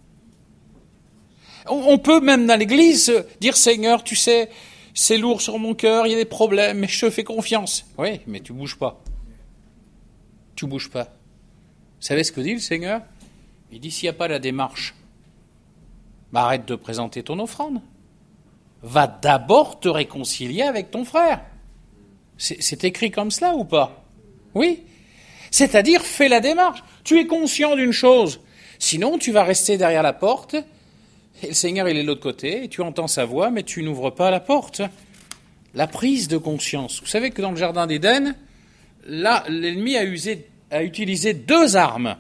On peut même dans l'église dire « Seigneur, tu sais, c'est lourd sur mon cœur, il y a des problèmes, mais je te fais confiance. » Oui, mais tu bouges pas. Tu bouges pas. Vous savez ce que dit le Seigneur? Il dit « S'il n'y a pas la démarche, arrête de présenter ton offrande. Va d'abord te réconcilier avec ton frère. » C'est écrit comme cela ou pas? Oui. C'est-à-dire, fais la démarche. Tu es conscient d'une chose. Sinon, tu vas rester derrière la porte, et le Seigneur, il est de l'autre côté, et tu entends sa voix, mais tu n'ouvres pas la porte. La prise de conscience. Vous savez que dans le jardin d'Éden, là, l'ennemi a utilisé deux armes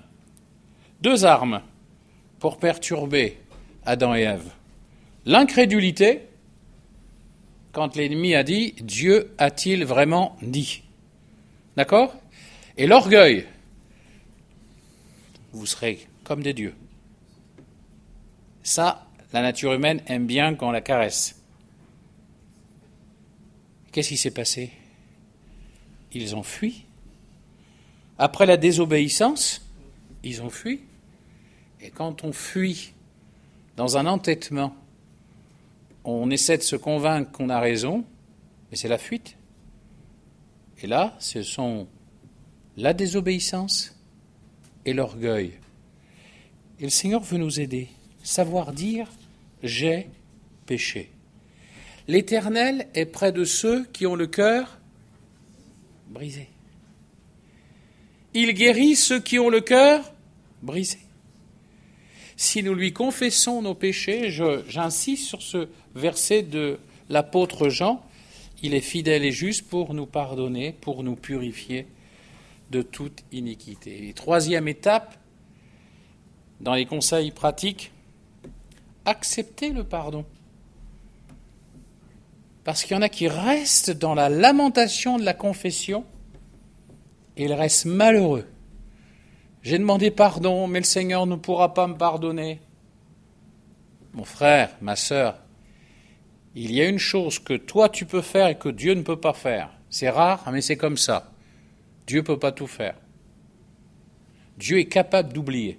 pour perturber Adam et Ève. L'incrédulité, quand l'ennemi a dit « Dieu a-t-il vraiment dit ?» D'accord? Et l'orgueil. Vous serez comme des dieux. Ça, la nature humaine aime bien quand on la caresse. Qu'est-ce qui s'est passé? Ils ont fui. Après la désobéissance, ils ont fui. Et quand on fuit dans un entêtement, on essaie de se convaincre qu'on a raison, mais c'est la fuite. Et là, ce sont la désobéissance et l'orgueil. Et le Seigneur veut nous aider, savoir dire « j'ai péché ». L'Éternel est près de ceux qui ont le cœur brisé. Il guérit ceux qui ont le cœur brisé. Si nous lui confessons nos péchés, j'insiste sur ce verset de l'apôtre Jean, il est fidèle et juste pour nous pardonner, pour nous purifier de toute iniquité. Et troisième étape, dans les conseils pratiques, accepter le pardon. Parce qu'il y en a qui restent dans la lamentation de la confession et ils restent malheureux. J'ai demandé pardon, mais le Seigneur ne pourra pas me pardonner. Mon frère, ma sœur, il y a une chose que toi tu peux faire et que Dieu ne peut pas faire. C'est rare, mais c'est comme ça. Dieu ne peut pas tout faire. Dieu est capable d'oublier.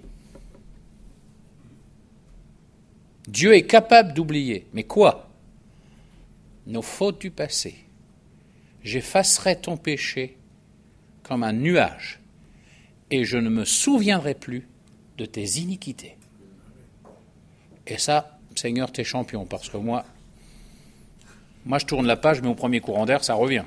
Dieu est capable d'oublier. Mais quoi? Nos fautes du passé. J'effacerai ton péché comme un nuage et je ne me souviendrai plus de tes iniquités. Et ça, Seigneur, t'es champion, parce que moi, Moi, je tourne la page, mais au premier courant d'air, ça revient.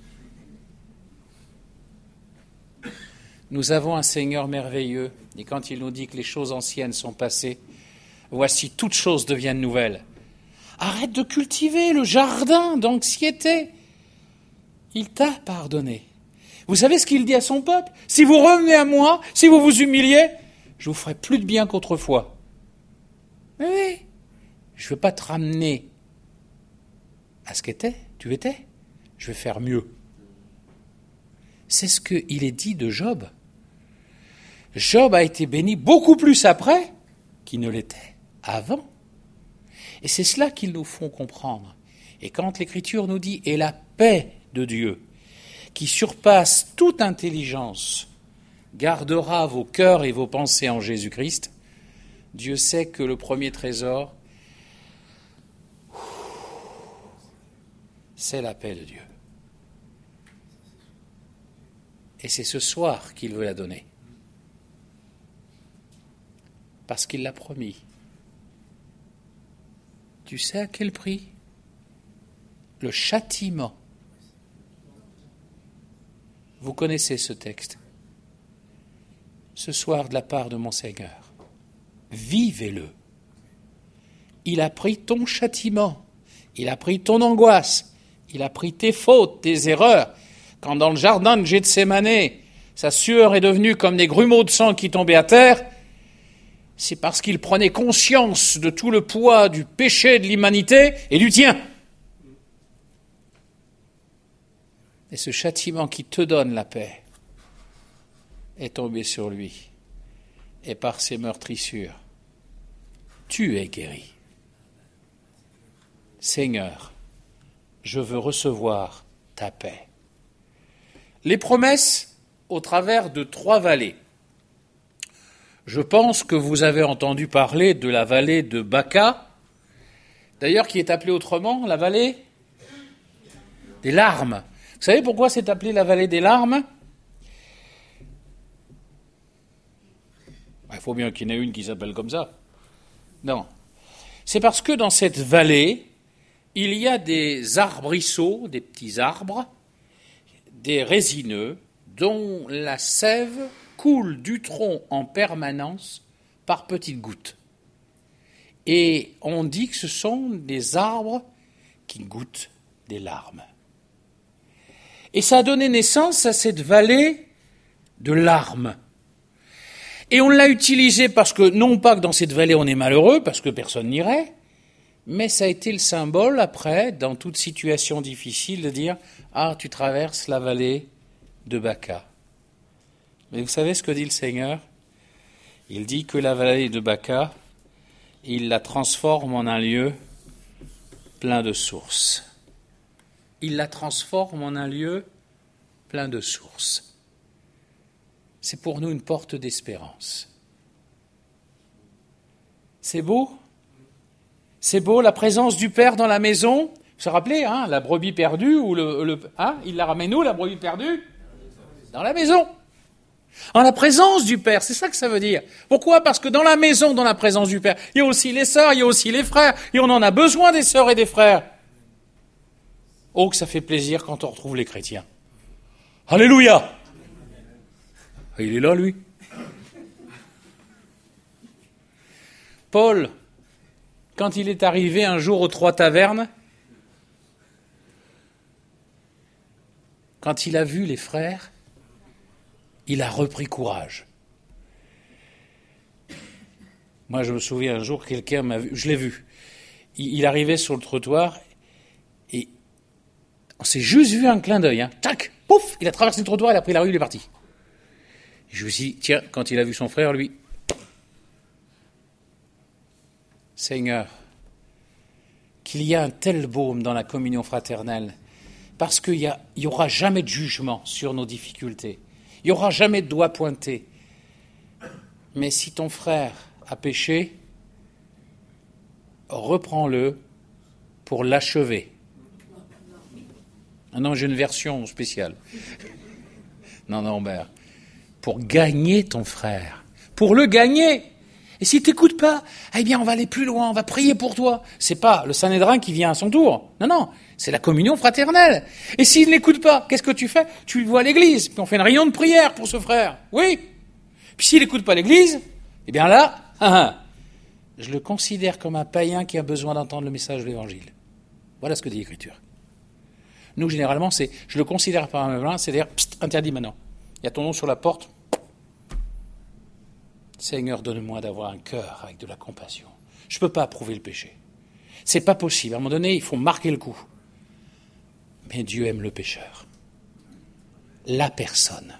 Nous avons un Seigneur merveilleux, et quand il nous dit que les choses anciennes sont passées, voici, toutes choses deviennent nouvelles. Arrête de cultiver le jardin d'anxiété. Il t'a pardonné. Vous savez ce qu'il dit à son peuple ? Si vous revenez à moi, si vous vous humiliez, je vous ferai plus de bien qu'autrefois. Mais oui, je ne veux pas te ramener à ce qu'était, tu étais. Je vais faire mieux. C'est ce qu'il est dit de Job. Job a été béni beaucoup plus après qu'il ne l'était avant. Et c'est cela qu'ils nous font comprendre. Et quand l'Écriture nous dit « et la paix de Dieu », qui surpasse toute intelligence, gardera vos cœurs et vos pensées en Jésus-Christ, Dieu sait que le premier trésor, c'est la paix de Dieu. Et c'est ce soir qu'il veut la donner. Parce qu'il l'a promis. Tu sais à quel prix ? Le châtiment. Vous connaissez ce texte. Ce soir, de la part de mon Seigneur, vivez-le. Il a pris ton châtiment, il a pris ton angoisse, il a pris tes fautes, tes erreurs. Quand dans le jardin de Gethsémane, sa sueur est devenue comme des grumeaux de sang qui tombaient à terre, c'est parce qu'il prenait conscience de tout le poids du péché de l'humanité et du tien. Et ce châtiment qui te donne la paix est tombé sur lui. Et par ses meurtrissures, tu es guéri. Seigneur, je veux recevoir ta paix. Les promesses au travers de 3 vallées. Je pense que vous avez entendu parler de la vallée de Baca, d'ailleurs qui est appelée autrement la vallée des larmes. Vous savez pourquoi c'est appelé la vallée des larmes ? Il faut bien qu'il y en ait une qui s'appelle comme ça. Non. C'est parce que dans cette vallée, il y a des arbrisseaux, des petits arbres, des résineux, dont la sève coule du tronc en permanence par petites gouttes. Et on dit que ce sont des arbres qui goûtent des larmes. Et ça a donné naissance à cette vallée de larmes. Et on l'a utilisé parce que, non pas que dans cette vallée on est malheureux, parce que personne n'irait, mais ça a été le symbole après, dans toute situation difficile, de dire « Ah, tu traverses la vallée de Baca ». Mais vous savez ce que dit le Seigneur ? Il dit que la vallée de Baca, il la transforme en un lieu plein de sources. Il la transforme en un lieu plein de sources. C'est pour nous une porte d'espérance. C'est beau ? C'est beau, la présence du Père dans la maison. Vous vous rappelez, la brebis perdue, ou il la ramène où, la brebis perdue ? Dans la maison. En la présence du Père, c'est ça que ça veut dire. Pourquoi ? Parce que dans la maison, dans la présence du Père, il y a aussi les sœurs, il y a aussi les frères, et on en a besoin des sœurs et des frères. Oh, que ça fait plaisir quand on retrouve les chrétiens. Alléluia ! Il est là, lui. Paul, quand il est arrivé un jour aux 3 tavernes, quand il a vu les frères, il a repris courage. Moi, je me souviens un jour, quelqu'un m'a vu, je l'ai vu. Il arrivait sur le trottoir et on s'est juste vu un clin d'œil. Tac, pouf, il a traversé le trottoir, il a pris la rue, il est parti. Et je me suis dit, tiens, quand il a vu son frère, lui, Seigneur, qu'il y a un tel baume dans la communion fraternelle, parce qu'il n'y aura jamais de jugement sur nos difficultés. Il n'y aura jamais de doigt pointé. Mais si ton frère a péché, reprends-le pour l'achever. Ah non, j'ai une version spéciale. Non, Bert. Pour gagner ton frère. Pour le gagner. Et s'il t'écoute pas, eh bien, on va aller plus loin, on va prier pour toi. C'est pas le Sanhédrin qui vient à son tour. Non, c'est la communion fraternelle. Et s'il n'écoute pas, qu'est-ce que tu fais? Tu le vois à l'église, puis on fait une réunion de prière pour ce frère. Oui. Puis s'il n'écoute pas l'église, eh bien là, je le considère comme un païen qui a besoin d'entendre le message de l'évangile. Voilà ce que dit l'Écriture. Nous, généralement, je le considère par un moment, c'est-à-dire, interdit maintenant. Il y a ton nom sur la porte. Seigneur, donne-moi d'avoir un cœur avec de la compassion. Je ne peux pas approuver le péché. C'est pas possible. À un moment donné, il faut marquer le coup. Mais Dieu aime le pécheur. La personne.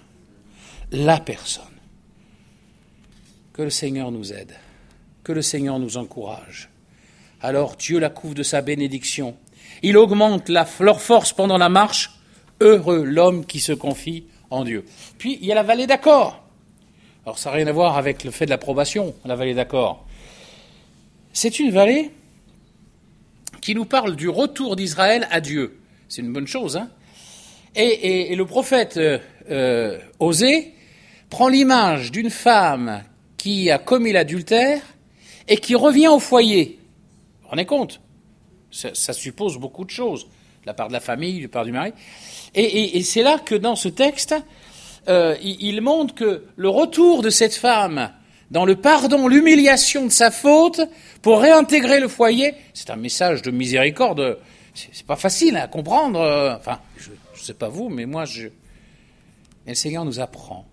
Que le Seigneur nous aide. Que le Seigneur nous encourage. Alors Dieu la couvre de sa bénédiction. Il augmente leur force pendant la marche. Heureux l'homme qui se confie en Dieu. Puis il y a la vallée d'Achor. Alors ça n'a rien à voir avec le fait de l'approbation, la vallée d'Achor. C'est une vallée qui nous parle du retour d'Israël à Dieu. C'est une bonne chose, hein. Et le prophète Osée prend l'image d'une femme qui a commis l'adultère et qui revient au foyer. Vous vous rendez compte? Ça suppose beaucoup de choses, de la part de la famille, de la part du mari. Et c'est là que dans ce texte, il montre que le retour de cette femme dans le pardon, l'humiliation de sa faute, pour réintégrer le foyer, c'est un message de miséricorde. C'est pas facile à comprendre. Enfin, je sais pas vous, mais moi, Mais le Seigneur nous apprend.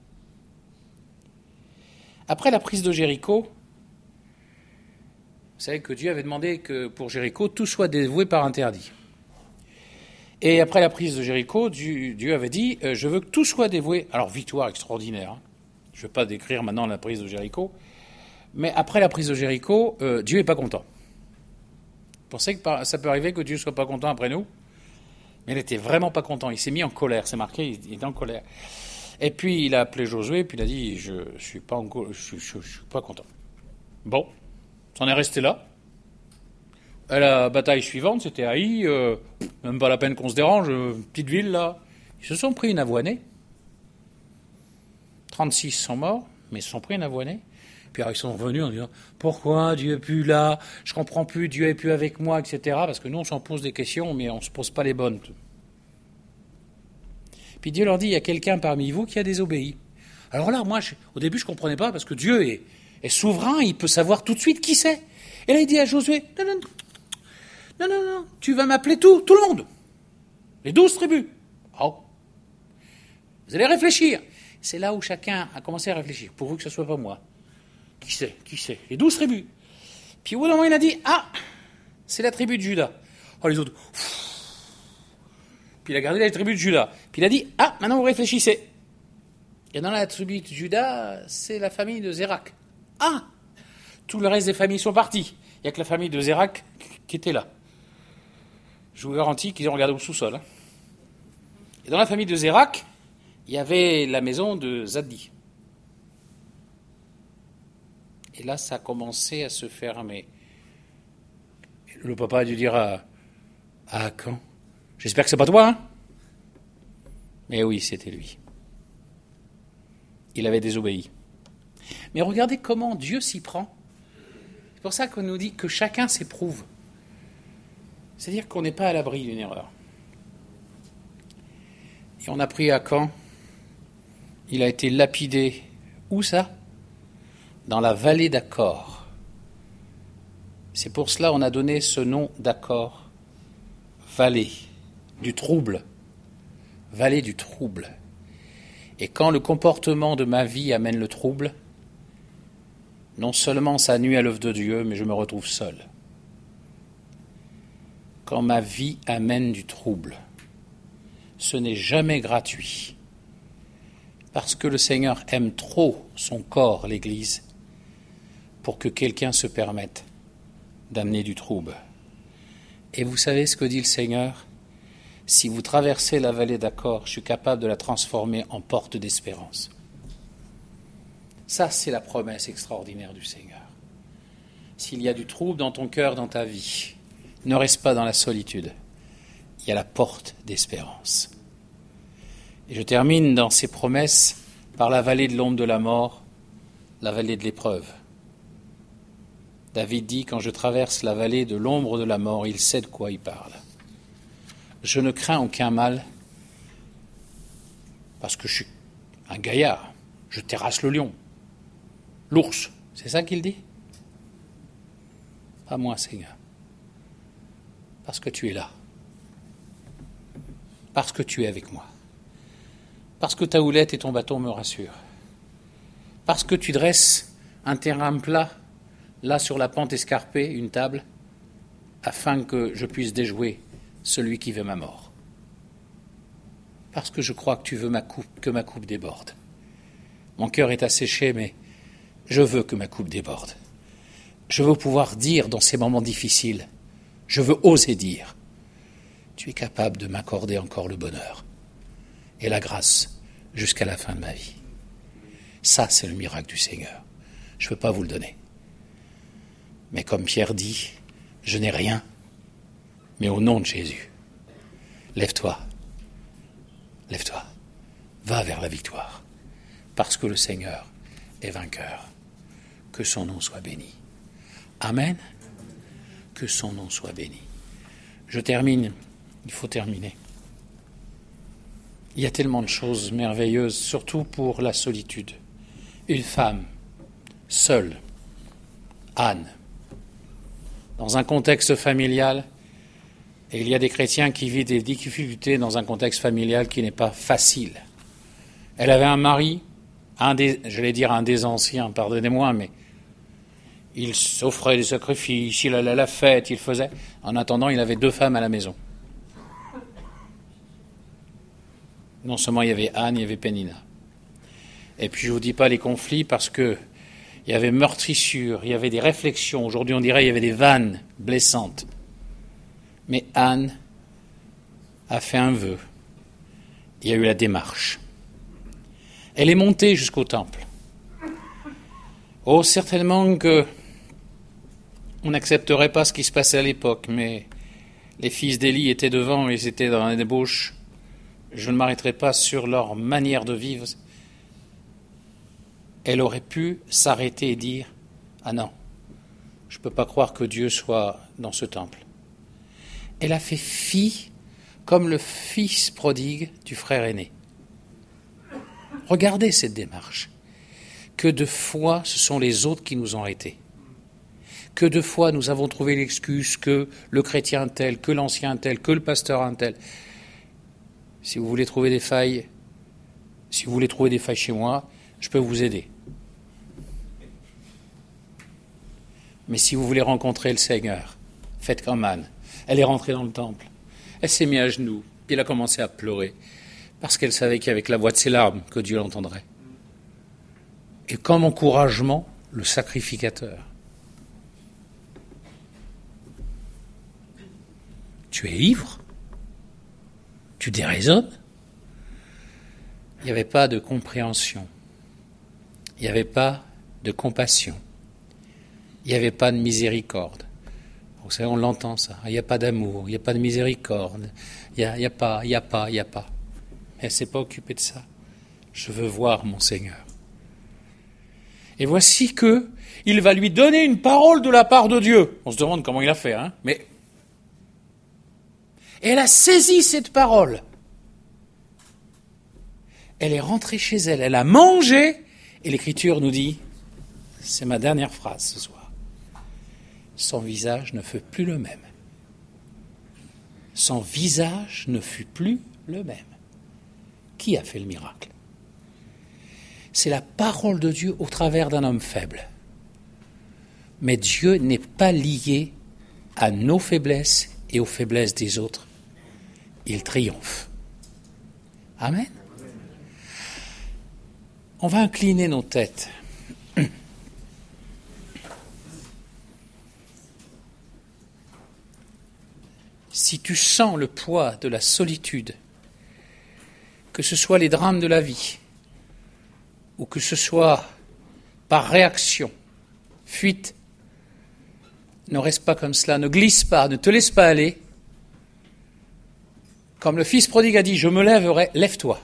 Après la prise de Jéricho, vous savez que Dieu avait demandé que pour Jéricho, tout soit dévoué par interdit. Et après la prise de Jéricho, Dieu avait dit, je veux que tout soit dévoué. Alors, victoire extraordinaire. Hein. Je ne vais pas décrire maintenant la prise de Jéricho. Mais après la prise de Jéricho, Dieu n'est pas content. Vous pensez que ça peut arriver que Dieu ne soit pas content après nous? Mais il n'était vraiment pas content. Il s'est mis en colère. C'est marqué, il est en colère. Et puis, il a appelé Josué, puis il a dit, je ne suis pas content. Bon, ça en est resté là. À la bataille suivante, c'était Haï, même pas la peine qu'on se dérange, petite ville là. Ils se sont pris une avoinée. 36 sont morts, mais ils se sont pris une avoinée. Puis alors, ils sont revenus en disant « Pourquoi Dieu n'est plus là? Je comprends plus, Dieu n'est plus avec moi, etc. » Parce que nous, on s'en pose des questions, mais on ne se pose pas les bonnes. Puis Dieu leur dit « Il y a quelqu'un parmi vous qui a désobéi. » Alors là, moi, au début, je ne comprenais pas, parce que Dieu est souverain, il peut savoir tout de suite qui c'est. Et là, il dit à Josué « Non, tu vas m'appeler tout le monde. Les 12 tribus. Oh. Vous allez réfléchir. » C'est là où chacun a commencé à réfléchir, pourvu que ce ne soit pas moi. Qui c'est? Les 12 tribus. Puis au bout d'un moment, il a dit, c'est la tribu de Juda. Oh, les autres, Puis il a gardé la tribu de Juda. Puis il a dit, maintenant vous réfléchissez. Et dans la tribu de Juda, c'est la famille de Zérak. Tout le reste des familles sont partis. Il n'y a que la famille de Zérak qui était là. Je vous garantis qu'ils ont regardé au sous-sol. Hein. Et dans la famille de Zérak, il y avait la maison de Zaddi. Et là, ça a commencé à se fermer. Le papa a dû dire à Achan, j'espère que c'est pas toi, hein? Mais oui, c'était lui. Il avait désobéi. Mais regardez comment Dieu s'y prend. C'est pour ça qu'on nous dit que chacun s'éprouve. C'est-à-dire qu'on n'est pas à l'abri d'une erreur. Et on a pris Achan. Il a été lapidé. Où ça? Dans la vallée d'Achor. C'est pour cela qu'on a donné ce nom d'Achor. Vallée du trouble. Vallée du trouble. Et quand le comportement de ma vie amène le trouble, non seulement ça nuit à l'œuvre de Dieu, mais je me retrouve seul. Quand ma vie amène du trouble, ce n'est jamais gratuit. Parce que le Seigneur aime trop son corps, l'Église, pour que quelqu'un se permette d'amener du trouble. Et vous savez ce que dit le Seigneur? Si vous traversez la vallée d'Achor, je suis capable de la transformer en porte d'espérance. Ça, c'est la promesse extraordinaire du Seigneur. S'il y a du trouble dans ton cœur, dans ta vie, ne reste pas dans la solitude. Il y a la porte d'espérance. Et je termine dans ces promesses par la vallée de l'ombre de la mort, la vallée de l'épreuve. David dit, quand je traverse la vallée de l'ombre de la mort, il sait de quoi il parle. Je ne crains aucun mal, parce que je suis un gaillard. Je terrasse le lion, l'ours. C'est ça qu'il dit? Pas moi, Seigneur. Parce que tu es là. Parce que tu es avec moi. Parce que ta houlette et ton bâton me rassurent. Parce que tu dresses un terrain plat, là sur la pente escarpée, une table, afin que je puisse déjouer celui qui veut ma mort. Parce que je crois que tu veux que ma coupe déborde. Mon cœur est asséché, mais je veux que ma coupe déborde. Je veux pouvoir dire dans ces moments difficiles, je veux oser dire, tu es capable de m'accorder encore le bonheur et la grâce jusqu'à la fin de ma vie. Ça, c'est le miracle du Seigneur. Je ne peux pas vous le donner. Mais comme Pierre dit, je n'ai rien, mais au nom de Jésus, lève-toi, va vers la victoire, parce que le Seigneur est vainqueur. Que son nom soit béni. Amen. Que son nom soit béni. Je termine, il faut terminer. Il y a tellement de choses merveilleuses, surtout pour la solitude. Une femme, seule, Anne, dans un contexte familial, et il y a des chrétiens qui vivent des difficultés dans un contexte familial qui n'est pas facile. Elle avait un mari, un des anciens, pardonnez-moi, mais il s'offrait des sacrifices, il allait à la fête, il faisait. En attendant, il avait 2 femmes à la maison. Non seulement il y avait Anne, il y avait Pénina. Et puis je ne vous dis pas les conflits parce que il y avait meurtrissure, il y avait des réflexions. Aujourd'hui, on dirait qu'il y avait des vannes blessantes. Mais Anne a fait un vœu. Il y a eu la démarche. Elle est montée jusqu'au temple. Oh, certainement que on n'accepterait pas ce qui se passait à l'époque, mais les fils d'Élie étaient devant et ils étaient dans la débauche. Je ne m'arrêterai pas sur leur manière de vivre. Elle aurait pu s'arrêter et dire « Ah non, je ne peux pas croire que Dieu soit dans ce temple. » Elle a fait fi comme le fils prodigue du frère aîné. Regardez cette démarche. Que de fois ce sont les autres qui nous ont arrêtés. Que de fois nous avons trouvé l'excuse que le chrétien tel, que l'ancien tel, que le pasteur un tel. Si vous voulez trouver des failles, chez moi, je peux vous aider. Mais si vous voulez rencontrer le Seigneur, faites comme Anne. Elle est rentrée dans le temple. Elle s'est mise à genoux, puis elle a commencé à pleurer, parce qu'elle savait qu'avec la voix de ses larmes, que Dieu l'entendrait. Et comme encouragement, le sacrificateur. Tu es ivre? Tu déraisonnes? Il n'y avait pas de compréhension. Il n'y avait pas de compassion. Il n'y avait pas de miséricorde. Vous savez, on l'entend ça. Il n'y a pas d'amour, il n'y a pas de miséricorde. Il n'y a pas. Mais elle ne s'est pas occupée de ça. Je veux voir mon Seigneur. Et voici qu'il va lui donner une parole de la part de Dieu. On se demande comment il a fait, hein, mais... Et elle a saisi cette parole. Elle est rentrée chez elle, elle a mangé, et l'Écriture nous dit, c'est ma dernière phrase ce soir, son visage ne fut plus le même. Son visage ne fut plus le même. Qui a fait le miracle? C'est la parole de Dieu au travers d'un homme faible. Mais Dieu n'est pas lié à nos faiblesses et aux faiblesses des autres. Il triomphe. Amen. On va incliner nos têtes. Si tu sens le poids de la solitude, que ce soit les drames de la vie, ou que ce soit par réaction, fuite, ne reste pas comme cela, ne glisse pas, ne te laisse pas aller. Comme le fils prodigue a dit, je me lèverai, lève-toi.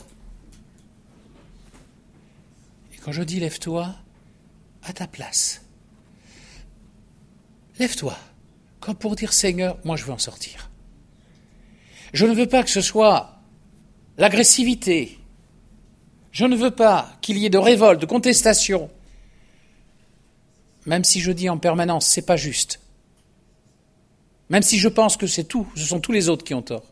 Et quand je dis lève-toi, à ta place. Lève-toi, comme pour dire, Seigneur, moi je veux en sortir. Je ne veux pas que ce soit l'agressivité. Je ne veux pas qu'il y ait de révolte, de contestation. Même si je dis en permanence, c'est pas juste. Même si je pense que ce sont tous les autres qui ont tort.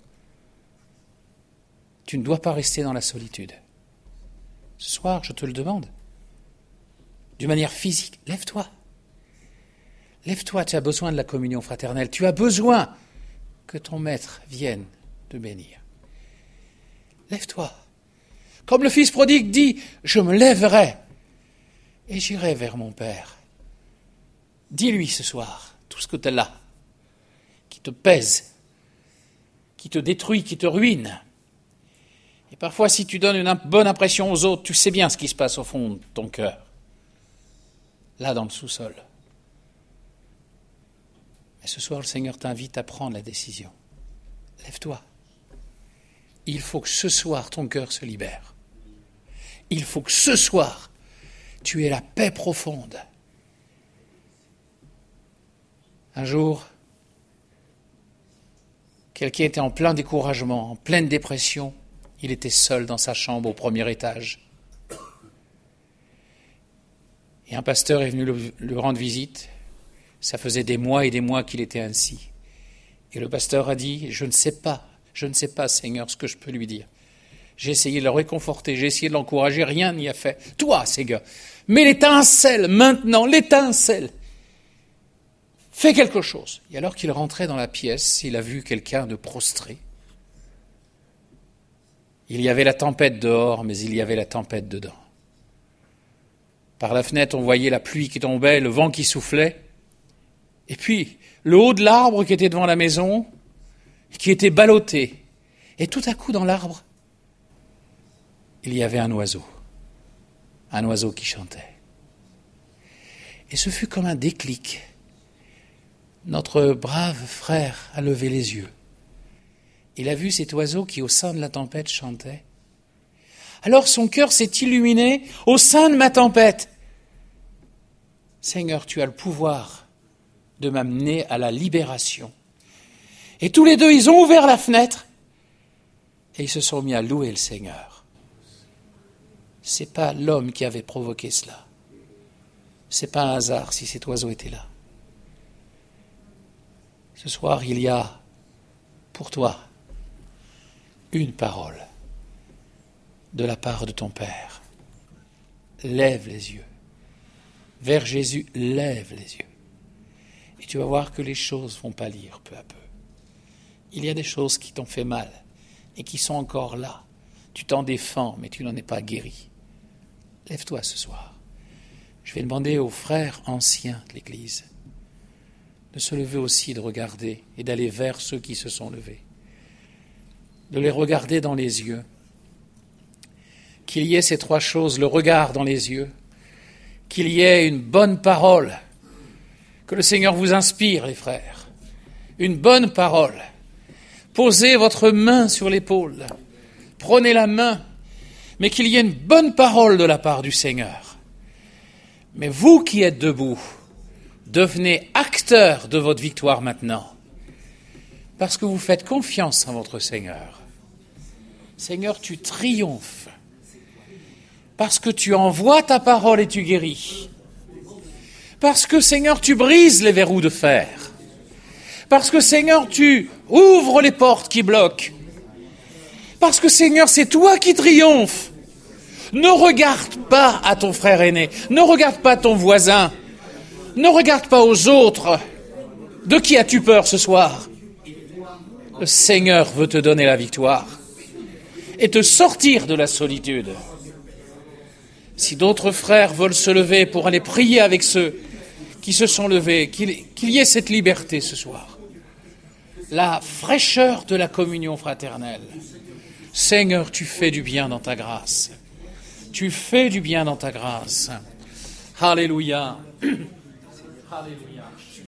Tu ne dois pas rester dans la solitude. Ce soir, je te le demande. D'une manière physique, lève-toi. Lève-toi, tu as besoin de la communion fraternelle. Tu as besoin que ton maître vienne te bénir. Lève-toi. Comme le fils prodigue dit, je me lèverai et j'irai vers mon Père. Dis-lui ce soir tout ce que tu as là, qui te pèse, qui te détruit, qui te ruine. Et parfois, si tu donnes une bonne impression aux autres, tu sais bien ce qui se passe au fond de ton cœur, là dans le sous-sol. Mais ce soir, le Seigneur t'invite à prendre la décision. Lève-toi. Il faut que ce soir, ton cœur se libère. Il faut que ce soir, tu aies la paix profonde. Un jour, quelqu'un était en plein découragement, en pleine dépression. Il était seul dans sa chambre au premier étage. Et un pasteur est venu lui rendre visite. Ça faisait des mois et des mois qu'il était ainsi. Et le pasteur a dit, je ne sais pas, Seigneur, ce que je peux lui dire. J'ai essayé de le réconforter, j'ai essayé de l'encourager, rien n'y a fait. Toi, Seigneur, mais l'étincelle, maintenant, l'étincelle. Fais quelque chose. Et alors qu'il rentrait dans la pièce, il a vu quelqu'un de prostré. Il y avait la tempête dehors, mais il y avait la tempête dedans. Par la fenêtre, on voyait la pluie qui tombait, le vent qui soufflait. Et puis, le haut de l'arbre qui était devant la maison, qui était ballotté. Et tout à coup, dans l'arbre, il y avait un oiseau qui chantait. Et ce fut comme un déclic. Notre brave frère a levé les yeux. Il a vu cet oiseau qui, au sein de la tempête, chantait. Alors son cœur s'est illuminé au sein de ma tempête. Seigneur, tu as le pouvoir de m'amener à la libération. Et tous les deux, ils ont ouvert la fenêtre et ils se sont mis à louer le Seigneur. C'est pas l'homme qui avait provoqué cela. C'est pas un hasard si cet oiseau était là. Ce soir, il y a pour toi une parole de la part de ton Père. Lève les yeux. Vers Jésus, lève les yeux. Et tu vas voir que les choses vont pâlir peu à peu. Il y a des choses qui t'ont fait mal et qui sont encore là. Tu t'en défends, mais tu n'en es pas guéri. Lève-toi ce soir. Je vais demander aux frères anciens de l'Église de se lever aussi, de regarder et d'aller vers ceux qui se sont levés. De les regarder dans les yeux. Qu'il y ait ces trois choses, le regard dans les yeux, qu'il y ait une bonne parole, que le Seigneur vous inspire, les frères, une bonne parole. Posez votre main sur l'épaule, prenez la main, mais qu'il y ait une bonne parole de la part du Seigneur. Mais vous qui êtes debout, devenez acteurs de votre victoire maintenant, parce que vous faites confiance en votre Seigneur. Seigneur, tu triomphes, parce que tu envoies ta parole et tu guéris. Parce que, Seigneur, tu brises les verrous de fer. Parce que, Seigneur, tu ouvres les portes qui bloquent. Parce que, Seigneur, c'est toi qui triomphes. Ne regarde pas à ton frère aîné. Ne regarde pas ton voisin. Ne regarde pas aux autres. De qui as-tu peur ce soir ? Le Seigneur veut te donner la victoire et te sortir de la solitude. Si d'autres frères veulent se lever pour aller prier avec ceux qui se sont levés, qu'il y ait cette liberté ce soir. La fraîcheur de la communion fraternelle. Seigneur, tu fais du bien dans ta grâce. Tu fais du bien dans ta grâce. Alléluia. Alléluia.